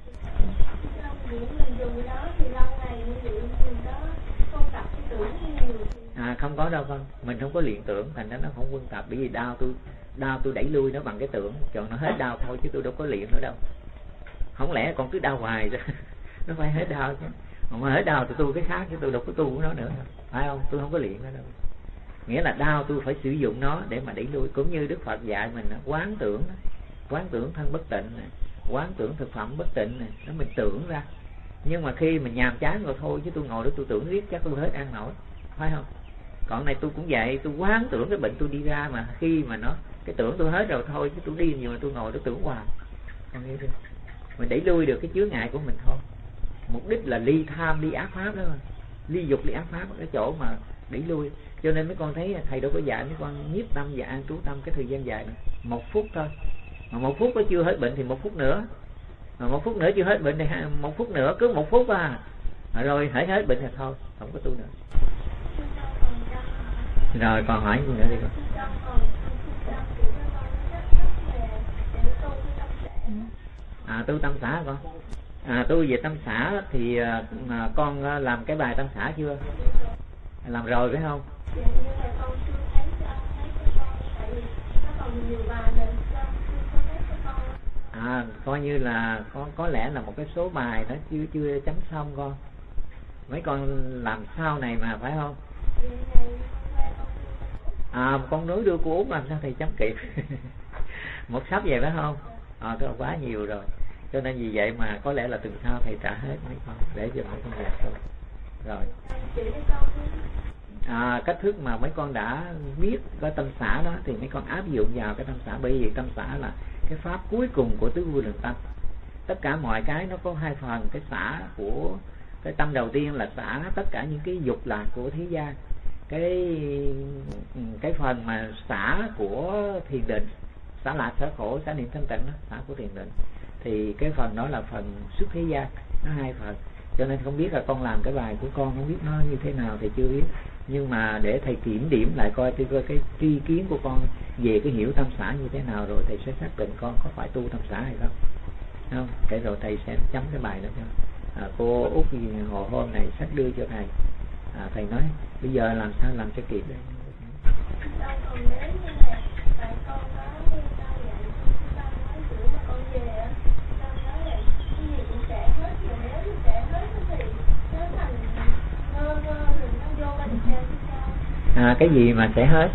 Không có đâu con, mình không có luyện tưởng, thành ra nó không quân tập. Bởi vì đau tôi đẩy lui nó bằng cái tưởng, cho nó hết đau thôi, chứ tôi đâu có luyện nữa đâu. Không lẽ còn cứ đau hoài ra nó phải hết đau chứ. Mà hết đau thì tu cái khác, chứ tôi đâu có tu của nó nữa, phải không? Tôi không có luyện nó đâu. Nghĩa là đau tôi phải sử dụng nó để mà đẩy lui. Cũng như Đức Phật dạy mình quán tưởng thân bất tịnh này, quán tưởng thực phẩm bất tịnh này, nó mình tưởng ra. Nhưng mà khi mình nhàm chán rồi thôi, chứ tôi ngồi đó tôi tưởng riết chắc tôi hết ăn nổi, phải không? Còn này tôi cũng vậy, tôi quán tưởng cái bệnh tôi đi ra, mà khi mà cái tưởng tôi hết rồi thôi, chứ tôi đi nhiều là tôi ngồi tôi tưởng hoài. Con hiểu chưa? Mình đẩy lui được cái chướng ngại của mình thôi. Mục đích là ly tham, ly ác pháp đó mà. Ly dục, ly ác pháp ở cái chỗ mà đẩy lui. Cho nên mấy con thấy thầy đâu có dạy mấy con nhiếp tâm và an trú tâm cái thời gian dài này. 1 phút thôi. Mà 1 phút có chưa hết bệnh thì 1 phút nữa. Mà 1 phút nữa chưa hết bệnh thì 1 phút nữa, cứ 1 phút rồi hết bệnh thì thôi, không có tu nữa. Rồi còn hỏi gì nữa đi con. Tu tâm xã con. Tu về tâm xã thì con làm cái bài tâm xã chưa? Làm rồi phải không? Coi như là có lẽ là một cái số bài nó chưa chấm xong con. Mấy con làm sau này mà, phải không? Con nói đưa cô Út làm sao thầy chấm kịp. Một sắp về phải không? Đó quá nhiều rồi. Cho nên vì vậy mà có lẽ là tuần sau thầy trả hết mấy con, để cho mấy con dạy thôi. Rồi. Cách thức mà mấy con đã biết cái tâm xã đó thì mấy con áp dụng vào cái tâm xã. Bởi vì tâm xã là cái pháp cuối cùng của tứ vô lượng tâm. Tất cả mọi cái nó có 2 phần. Cái xã của cái tâm đầu tiên là xả tất cả những cái dục lạc của thế gian. Cái phần mà xả của thiền định, xả lạc, xả khổ, xả niệm thanh tịnh đó, xả của thiền định, thì cái phần đó là phần xuất thế gian. Nó 2 phần. Cho nên không biết là con làm cái bài của con không biết nó như thế nào thì chưa biết. Nhưng mà để thầy kiểm điểm lại coi cái tri kiến của con về cái hiểu tâm xã như thế nào, rồi thầy sẽ xác định con có phải tu tâm xã hay không. Để rồi thầy sẽ chấm cái bài đó cho. Cô Út hồi hôm này sắp đưa cho thầy. Thầy nói bây giờ làm sao làm cho kịp đây. Cái gì mà sẽ hết?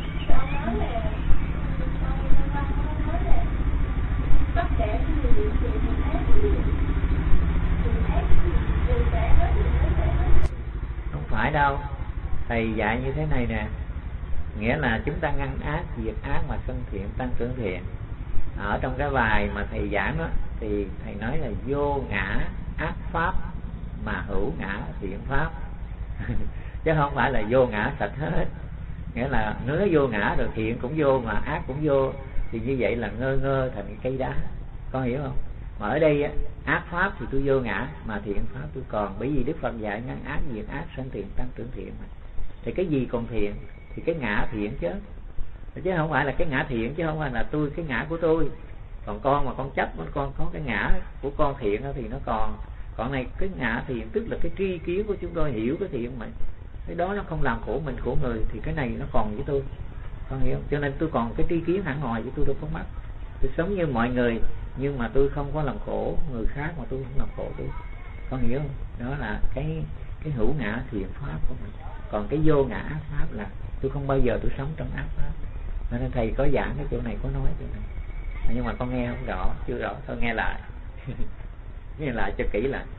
Không phải đâu. Thầy dạy như thế này nè. Nghĩa là chúng ta ngăn ác, diệt ác mà sân thiện, tăng trưởng thiện. Ở trong cái bài mà thầy giảng đó thì thầy nói là vô ngã ác pháp mà hữu ngã thiện pháp. Chứ không phải là vô ngã sạch hết. Nghĩa là nếu vô ngã rồi thiện cũng vô mà ác cũng vô, thì như vậy là ngơ ngơ thành cây đá. Con hiểu không? Mà ở đây á, ác pháp thì tôi vô ngã, mà thiện pháp tôi còn. Bởi vì Đức Phật dạy ngăn ác, diệt ác, sanh thiện, tăng trưởng thiện mà. Thì cái gì còn thiện? Thì cái ngã thiện chứ. Chứ không phải là cái ngã thiện, chứ không phải là tôi, cái ngã của tôi. Còn con mà con chấp, con có cái ngã của con thiện thì nó còn. Còn này cái ngã thiện tức là cái tri kiến của chúng tôi hiểu cái thiện mà. Cái đó nó không làm khổ mình, khổ người, thì cái này nó còn với tôi. con hiểu không? Cho nên tôi còn cái tri kiến hẳn hòi chứ tôi đâu có mất. Tôi sống như mọi người nhưng mà tôi không có làm khổ người khác, mà tôi không làm khổ tôi. Con hiểu không? Đó là cái hữu ngã thiện pháp của mình. Còn cái vô ngã ác pháp là tôi không bao giờ tôi sống trong ác pháp. Nên thầy có giảng cái chỗ này, có nói chỗ này, nhưng mà con nghe không rõ, chưa rõ, thôi nghe lại. Nghe lại cho kỹ lại.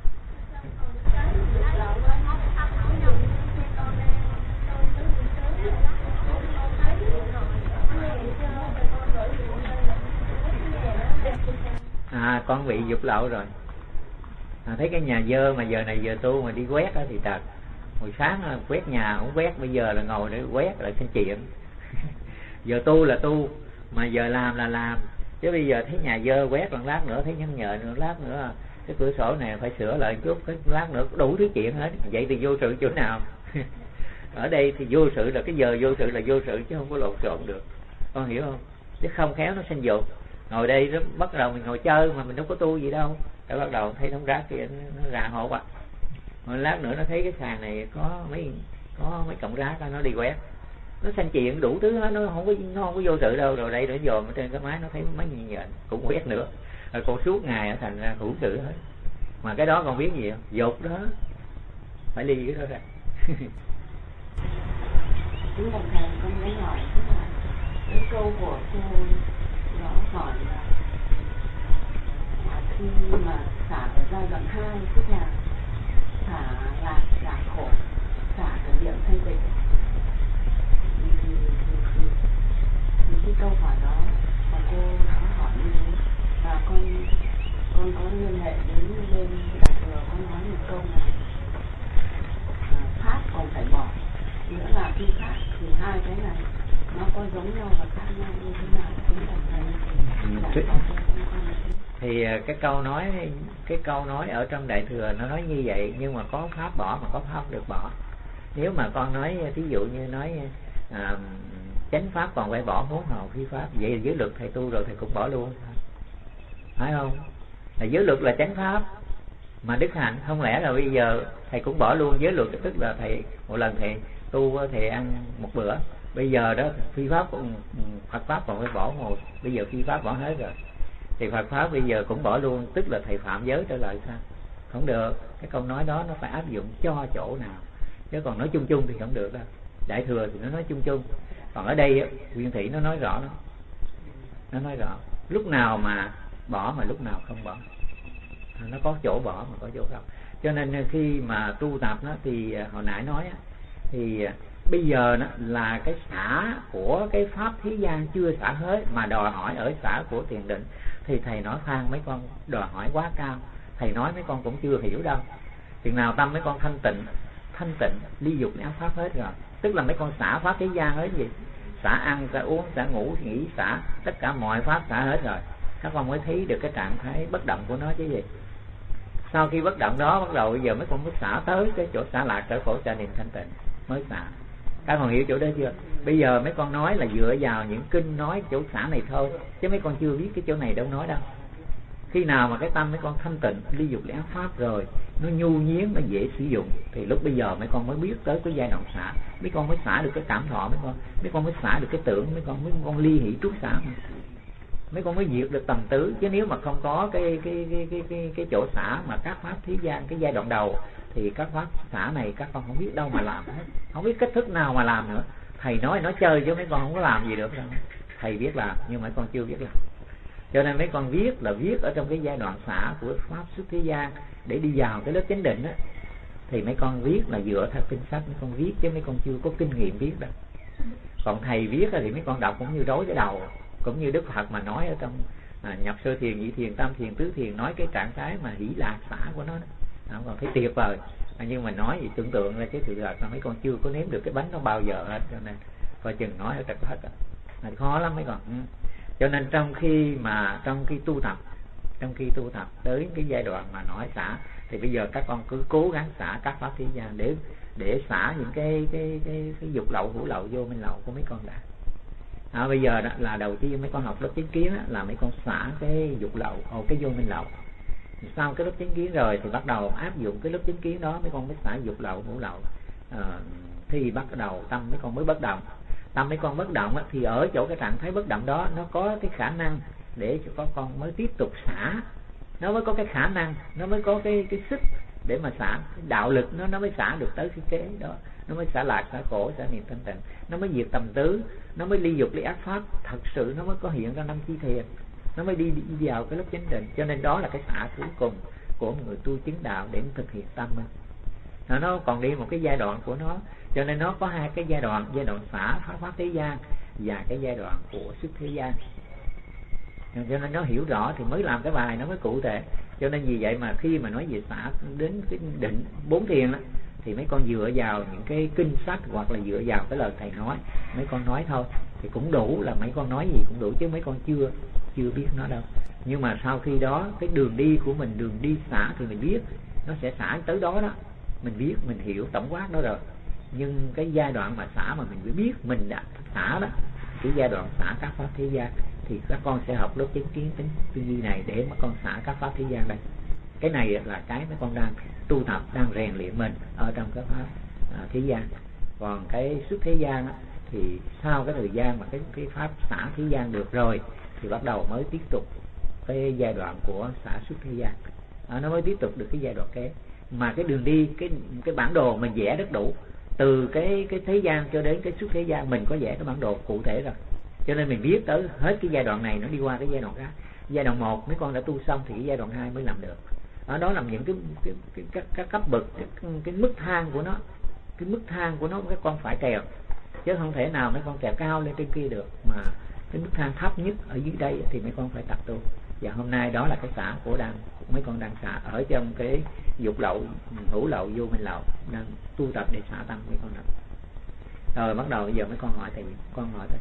Con bị dục lậu rồi. Thấy cái nhà dơ mà giờ này giờ tu mà đi quét đó thì thật. Hồi sáng quét nhà không quét, bây giờ là ngồi để quét lại xin chuyện. Giờ tu là tu, mà giờ làm là làm. Chứ bây giờ thấy nhà dơ quét một lát nữa, thấy nhân nhợ nữa, lát nữa cái cửa sổ này phải sửa lại chút, cái lát nữa đủ thứ chuyện hết. Vậy thì vô sự chỗ nào? Ở đây thì vô sự là cái giờ vô sự là vô sự chứ không có lộn xộn được. Con hiểu không? Chứ không khéo nó sinh dục. Ngồi đây nó bắt đầu mình ngồi chơi mà mình đâu có tu gì đâu. Để bắt đầu thấy đống rác kia nó ra hộp à. Rồi lát nữa nó thấy cái sàn này có mấy cọng rác đó, nó đi quét. Nó sanh chuyện đủ thứ hết, nó không có vô sự đâu. Rồi đây nó dòm ở trên cái máy nó thấy mấy như vậy cũng quét nữa. Rồi còn suốt ngày thành ra hữu sự hết. Mà cái đó còn biết gì không? Dục đó. Phải ly cái đó ra. Chúng đồng thầy con mới hỏi cái câu của cô đó hỏi là khi mà xả ở giai đoạn 2 tức là xả lạc giảm khổ, xả từ niệm thanh tịnh, thì cái câu hỏi đó mà cô đã hỏi như thế, và con có liên hệ đến bên Đại Thừa, con nói một câu là pháp còn phải bỏ, nghĩa là phi pháp, thì hai cái này nó có giống nhau và khác nhau như thế nào? Chúng ta thì cái câu nói ở trong Đại Thừa nó nói như vậy, nhưng mà có pháp bỏ mà có pháp được bỏ. Nếu mà con nói thí dụ như nói chánh pháp còn phải bỏ, huống hồ phi pháp, vậy là giới luật thầy tu rồi thầy cũng bỏ luôn, phải không? Là giới luật là chánh pháp mà đức hạnh, không lẽ là bây giờ thầy cũng bỏ luôn giới luật, tức là thầy một lần thầy tu thầy ăn một bữa, bây giờ đó phi pháp Phật pháp còn phải bỏ một, bây giờ phi pháp bỏ hết rồi thì Phật pháp bây giờ cũng bỏ luôn, tức là thầy phạm giới trở lại sao? Không được. Cái câu nói đó nó phải áp dụng cho chỗ nào, chứ còn nói chung chung thì không được đâu. Đại Thừa thì nó nói chung chung, còn ở đây Nguyên Thủy nó nói rõ, nó nói rõ lúc nào mà bỏ mà lúc nào không bỏ, nó có chỗ bỏ mà có chỗ không. Cho nên khi mà tu tập đó, thì hồi nãy nói thì bây giờ đó là cái xả của cái pháp thế gian chưa xả hết, mà đòi hỏi ở xả của thiền định, thì thầy nói khoan mấy con đòi hỏi quá cao, thầy nói mấy con cũng chưa hiểu đâu. Chừng nào tâm mấy con thanh tịnh ly dục ác pháp hết rồi, tức là mấy con xả pháp thế gian hết gì, xả ăn, xả uống, xả ngủ, nghỉ, xả tất cả mọi pháp xả hết rồi, các con mới thấy được cái trạng thái bất động của nó chứ gì. Sau khi bất động đó bắt đầu bây giờ mấy con mới xả tới cái chỗ xả lạc, trở khổ, xả niệm thanh tịnh mới xả. Các con hiểu chỗ đó chưa? Bây giờ mấy con nói là dựa vào những kinh nói chỗ xả này thôi, chứ mấy con chưa biết cái chỗ này đâu nói đâu. Khi nào mà cái tâm mấy con thanh tịnh ly dục ly ác pháp rồi, nó nhu nhiến, nó dễ sử dụng, thì lúc bây giờ mấy con mới biết tới cái giai đoạn xả. Mấy con mới xả được cái cảm thọ, mấy con mới xả được cái tưởng, mấy con ly hỷ trú xả mà. Mấy con mới diệt được tầm tứ. Chứ nếu mà không có cái chỗ xả mà các pháp thế gian cái giai đoạn đầu, thì các pháp xả này các con không biết đâu mà làm hết, không biết cách thức nào mà làm nữa. Thầy nói chơi chứ mấy con không có làm gì được đâu. Thầy biết làm nhưng mấy con chưa biết làm. Cho nên mấy con viết là viết ở trong cái giai đoạn xả của pháp xuất thế gian, để đi vào cái lớp chánh định á, thì mấy con viết là dựa theo kinh sách mấy con viết, chứ mấy con chưa có kinh nghiệm viết đâu. Còn thầy viết thì mấy con đọc cũng như rối cái đầu, cũng như Đức Phật mà nói ở trong nhập sơ thiền, nhị thiền, tam thiền, tứ thiền, nói cái trạng thái mà hỷ lạc xả của nó đó. Không còn thấy tuyệt vời, nhưng mà nói gì tưởng tượng ra chứ thực ra mấy con chưa có nếm được cái bánh nó bao giờ hết, cho nên coi chừng nói ở trật hết khó lắm mấy con. Cho nên trong khi tu tập tới cái giai đoạn mà nói xả, thì bây giờ các con cứ cố gắng xả các pháp thế gian để xả những cái dục lậu, hữu lậu, vô minh lậu của mấy con đã. Bây giờ đó là đầu tiên mấy con học lớp chánh kiến đó, là mấy con xả cái dục lậu hoặc cái vô minh lậu. Sau cái lớp chánh kiến rồi thì bắt đầu áp dụng cái lớp chánh kiến đó, mấy con mới xả dục lậu, hữu lậu. Thì bắt đầu tâm mấy con mới bất động. tâm mấy con bất động á, thì ở chỗ cái trạng thái bất động đó nó có cái khả năng để cho con mới tiếp tục xả, nó mới có cái khả năng, nó mới có cái sức để mà xả, cái đạo lực nó mới xả được tới cái kế đó, nó mới xả lạc, xả khổ, xả niệm thanh tịnh, nó mới diệt tầm tứ, nó mới ly dục ly ác pháp, thật sự nó mới có hiện ra năm chi thiền, nó mới đi vào cái lúc chánh định. Cho nên đó là cái xả cuối cùng của người tu chứng đạo để thực hiện tâm mình. Nó còn đi một cái giai đoạn của nó, cho nên nó có hai cái giai đoạn xả pháp thế gian và cái giai đoạn của xuất thế gian. Cho nên nó hiểu rõ thì mới làm cái bài nó mới cụ thể. Cho nên vì vậy mà khi mà nói về xả đến cái định 4 thiền đó, thì mấy con dựa vào những cái kinh sách hoặc là dựa vào cái lời thầy nói, mấy con nói thôi thì cũng đủ, là mấy con nói gì cũng đủ, chứ mấy con chưa biết nó đâu. Nhưng mà sau khi đó cái đường đi của mình, đường đi xả thì mình biết nó sẽ xả tới đó đó, mình biết, mình hiểu tổng quát đó rồi. Nhưng cái giai đoạn mà xả mà mình phải biết mình đã xả đó, cái giai đoạn xả các pháp thế gian, thì các con sẽ học lớp chánh kiến tính tư duy này để mà con xả các pháp thế gian đây. Cái này là cái mấy con đang tu tập, đang rèn luyện mình ở trong các pháp thế gian. Còn cái xuất thế gian á, thì sau cái thời gian mà cái pháp xả thế gian được rồi thì bắt đầu mới tiếp tục cái giai đoạn của xả xuất thế gian. Nó mới tiếp tục được cái giai đoạn kế. Mà cái đường đi, cái bản đồ mình vẽ rất đủ, từ cái thế gian cho đến cái xuất thế gian mình có vẽ cái bản đồ cụ thể rồi. Cho nên mình biết tới hết cái giai đoạn này nó đi qua cái giai đoạn khác. Giai đoạn 1 mấy con đã tu xong thì cái giai đoạn 2 mới làm được. Đó là những cái cấp bậc, cái mức thang của nó. Cái mức thang của nó các con phải trèo, chứ không thể nào mấy con trèo cao lên trên kia được. Mà cái mức thang thấp nhất ở dưới đây thì mấy con phải tập tu. Và hôm nay đó là cái xả của mấy con đang xả ở trong cái dục lậu, hữu lậu, vô minh lậu, đang tu tập để xả tâm mấy con. Rồi bắt đầu giờ mấy con hỏi thầy, con hỏi thầy.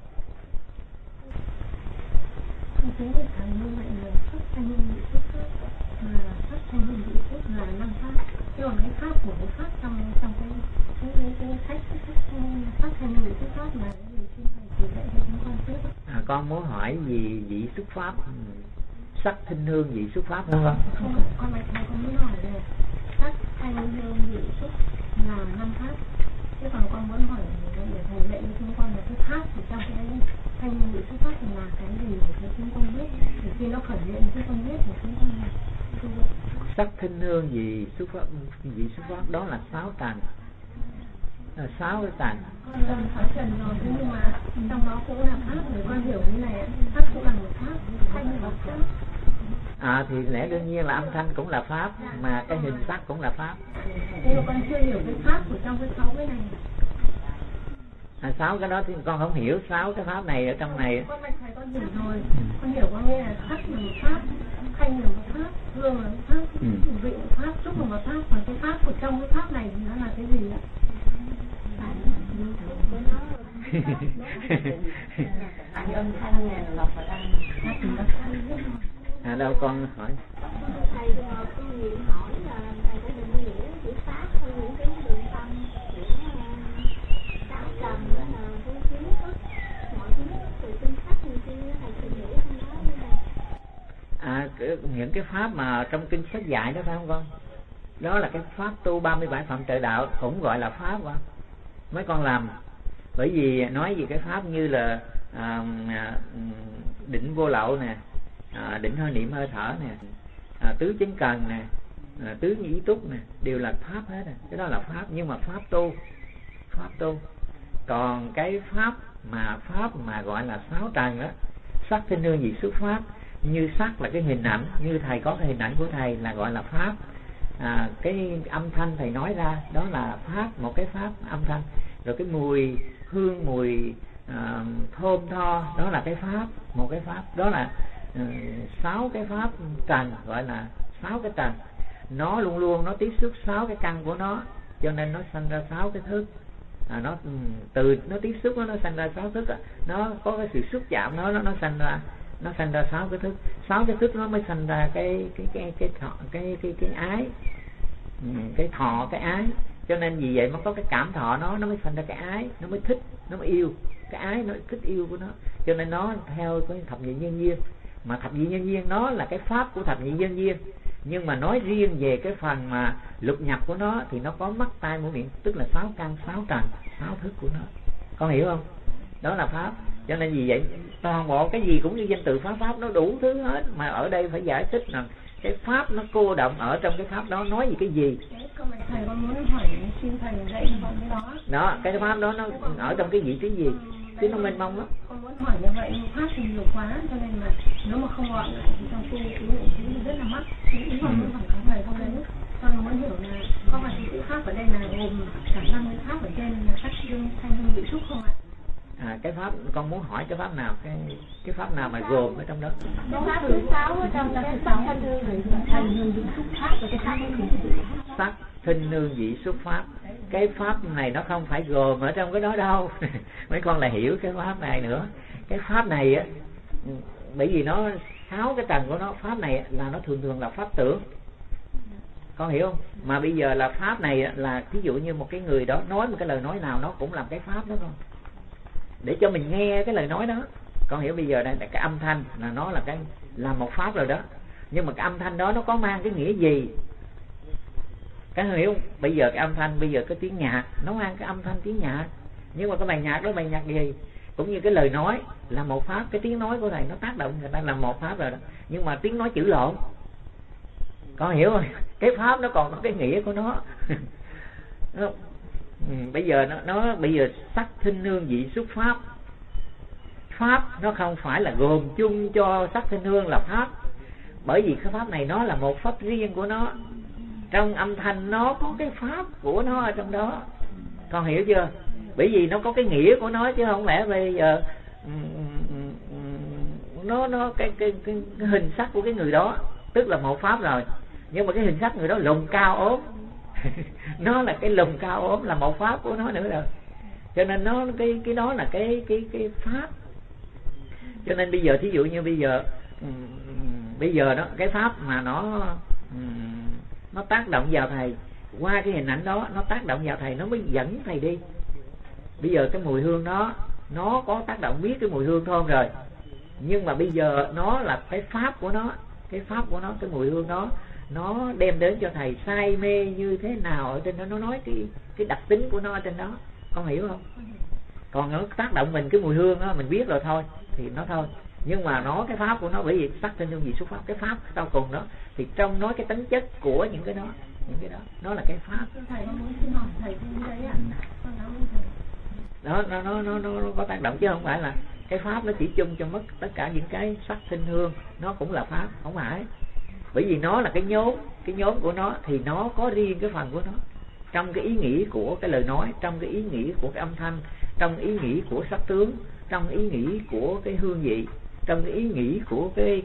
Thế thì thầy như vậy là pháp thanh hương vị xuất pháp, mà pháp thanh hương vị xuất là 5 pháp. Chứ còn cái pháp của cái pháp trong cái sách pháp thanh hương vị xuất pháp là cái gì xin thầy chỉ dạy cho chúng con trước. Con muốn hỏi gì vị xuất pháp, sắc thanh hương vị xuất pháp đúng không? Không, con muốn hỏi là sắc thanh hương vị xuất là 5 pháp. Chứ còn con muốn hỏi để thầy dạy cho chúng con là cái pháp thì trong cái thanh hương vị xuất pháp là cái gì để chúng con biết, để khi nó khởi hiện chúng con biết để chúng con tu. Sắc thanh hương vị xuất pháp đó là 6 trần, 6 cái trần. Con cần 6 trần rồi, nhưng mà trong đó cũng là pháp, để con hiểu như này, pháp cũng là một pháp, thanh là một pháp. Thì lẽ đương nhiên là âm thanh cũng là pháp, mà cái hình sắc cũng là pháp. Nhưng mà con chưa hiểu cái pháp của trong cái 6 cái này. 6 cái đó thì con không hiểu 6 cái pháp này ở trong này. Con mạch thầy con hiểu rồi, con hiểu con nghe là sắc là một pháp, thanh là một pháp, hương là một pháp, vị là một pháp, xúc là một pháp, và cái pháp của trong cái pháp này thì nó là cái gì ạ? Âm thanh này lọc vào đây. Đâu con hỏi. Thầy con nghĩ hỏi là thầy có định nghĩa chữ pháp hay những cái đường tâm của 6 trần đó là cái kiến thức, mọi kiến thức từ kinh sách như kia thầy trình nghĩa trong đó như này. Những cái pháp mà trong kinh sách dạy đó phải không con? Đó là cái pháp tu 37 phạm trợ đạo, cũng gọi là pháp không? Mấy con làm. Bởi vì nói về cái pháp như là định vô lậu nè, định hơi niệm hơi thở nè, tứ chánh cần nè, tứ nhĩ túc nè, đều là pháp hết rồi. Cái đó là pháp, nhưng mà pháp tu. Còn cái pháp mà gọi là 6 trần đó, sắc thanh hương vị xuất pháp, như sắc là cái hình ảnh, như thầy có cái hình ảnh của thầy là gọi là pháp. Cái âm thanh thầy nói ra đó là pháp, một cái pháp âm thanh. Rồi cái mùi hương, mùi thơm tho đó là cái pháp, một cái pháp. Đó là 6 cái pháp trần, gọi là 6 cái trần. Nó luôn luôn nó tiếp xúc 6 cái căn của nó, cho nên nó sanh ra 6 cái thức. Nó từ nó tiếp xúc nó sanh ra 6 thức. Nó có cái sự xúc chạm nó sanh ra 6 cái thức. 6 cái thức nó mới sanh ra cái ái, cái thọ, cái ái. Cho nên vì vậy mà có cái cảm thọ nó mới sanh ra cái ái, nó mới thích, nó mới yêu. Cái ái nó thích yêu của nó, cho nên nó theo cái thập nhị nhân duyên. Mà thập nhị nhân duyên nó là cái pháp của thập nhị nhân duyên, nhưng mà nói riêng về cái phần mà lục nhập của nó thì nó có mắt tai mũi miệng, tức là 6 căn, 6 trần, 6 thức của nó. Con hiểu không? đó là pháp. Cho nên vì vậy toàn bộ cái gì cũng như danh từ pháp, pháp nó đủ thứ hết, mà ở đây phải giải thích là cái pháp nó cô động ở trong cái pháp đó nói gì cái gì. Thầy con muốn hỏi xin thầy dạy cho con cái đó. Đó, cái pháp đó nó ở trong cái vị trí gì? Chứ nó mênh mông lắm. Con muốn hỏi như vậy nhưng pháp thì nhiều quá, cho nên là nếu mà không gọn lại thì trong tu thì rất là mắc. Ý con muốn hỏi các thầy con đấy. Con muốn hiểu là có phải cái pháp ở đây là gồm cả 5 cái pháp ở trên là sắc dương thanh hương vị xúc không ạ? Cái pháp con muốn hỏi cái pháp nào, cái pháp nào mà gồm ở trong đó? Cái pháp thứ 6 ở trong cái pháp thanh hương vị xúc pháp và cái pháp sắc thinh nương vị xúc pháp. Cái pháp này nó không phải gồm ở trong cái đó đâu. Mấy con lại hiểu cái pháp này nữa. Cái pháp này á, bởi vì nó 6 cái tầng của nó, pháp này là nó thường là pháp tưởng, con hiểu không? Mà bây giờ là pháp này là ví dụ như một cái người đó nói một cái lời nói nào nó cũng làm cái pháp đó con, để cho mình nghe cái lời nói đó, con hiểu? Bây giờ đây là cái âm thanh là nó là một pháp rồi đó, nhưng mà cái âm thanh đó nó có mang cái nghĩa gì, các hiểu không? Bây giờ cái âm thanh, bây giờ cái tiếng nhạc nó mang cái âm thanh tiếng nhạc, nhưng mà cái bài nhạc đó bài nhạc gì? Cũng như cái lời nói là một pháp, cái tiếng nói của thầy nó tác động người ta là một pháp rồi đó, nhưng mà tiếng nói chữ lộn, con hiểu không? Cái pháp nó còn có cái nghĩa của nó. Bây giờ nó bây giờ sắc thinh nương vị xúc pháp. Pháp nó không phải là gồm chung cho sắc thinh nương là pháp, bởi vì cái pháp này nó là một pháp riêng của nó. Trong âm thanh nó có cái pháp của nó ở trong đó, con hiểu chưa? Bởi vì nó có cái nghĩa của nó, chứ không lẽ bây giờ nó cái hình sắc của cái người đó tức là một pháp rồi, nhưng mà cái hình sắc người đó lùn cao ốm nó là cái lùn cao ốm là một pháp của nó nữa rồi. Cho nên nó cái đó là cái pháp. Cho nên bây giờ thí dụ như bây giờ đó, cái pháp mà nó tác động vào thầy qua cái hình ảnh đó, nó tác động vào thầy, nó mới dẫn thầy đi. Bây giờ cái mùi hương đó nó có tác động, biết cái mùi hương thơm rồi, nhưng mà bây giờ nó là cái pháp của nó, cái pháp của nó, cái mùi hương đó nó đem đến cho thầy say mê như thế nào ở trên đó, nó nói cái đặc tính của nó ở trên đó, con hiểu không? Còn nó tác động mình cái mùi hương đó mình biết rồi thôi thì nó thôi, nhưng mà nó cái pháp của nó, bởi vì sắc thinh nương vị xúc pháp, cái pháp sau cùng đó thì trong nói cái tính chất của những cái đó nó là cái pháp. Thầy muốn xin hỏi thầy đấy ạ. Nó có tác động chứ không phải là cái pháp nó chỉ chung cho mất tất cả những cái sắc thinh hương, nó cũng là pháp, không phải. Bởi vì nó là cái nhóm của nó thì nó có riêng cái phần của nó, trong cái ý nghĩa của cái lời nói, trong cái ý nghĩa của cái âm thanh, trong ý nghĩa của sắc tướng, trong ý nghĩa của cái hương vị, trong cái ý nghĩa của cái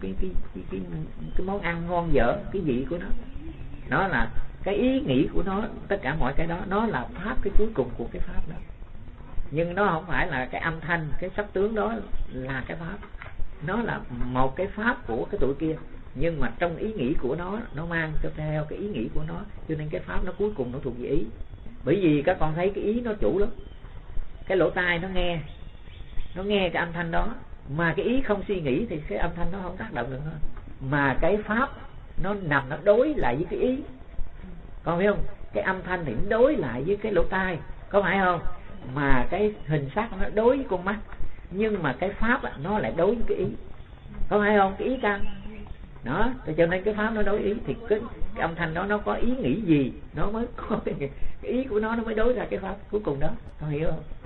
món ăn ngon dở, cái vị của nó là cái ý nghĩa của nó, tất cả mọi cái đó nó là pháp, cái cuối cùng của cái pháp đó. Nhưng nó không phải là cái âm thanh, cái sắc tướng đó là cái pháp, nó là một cái pháp của cái tụi kia, nhưng mà trong ý nghĩ của nó mang cho theo cái ý nghĩ của nó, cho nên cái pháp nó cuối cùng nó thuộc về ý. Bởi vì các con thấy cái ý nó chủ lắm, cái lỗ tai nó nghe cái âm thanh đó, mà cái ý không suy nghĩ thì cái âm thanh nó không tác động được nữa. Mà cái pháp nó nằm, nó đối lại với cái ý, con biết không? Cái âm thanh thì nó đối lại với cái lỗ tai, có phải không? Mà cái hình sắc nó đối với con mắt, nhưng mà cái pháp nó lại đối với cái ý, có phải không? Cái ý căn đó, cho nên cái pháp nó đối ý thì cái âm thanh đó nó có ý nghĩ gì nó mới có cái ý của nó mới đối ra cái pháp cuối cùng đó, con hiểu không?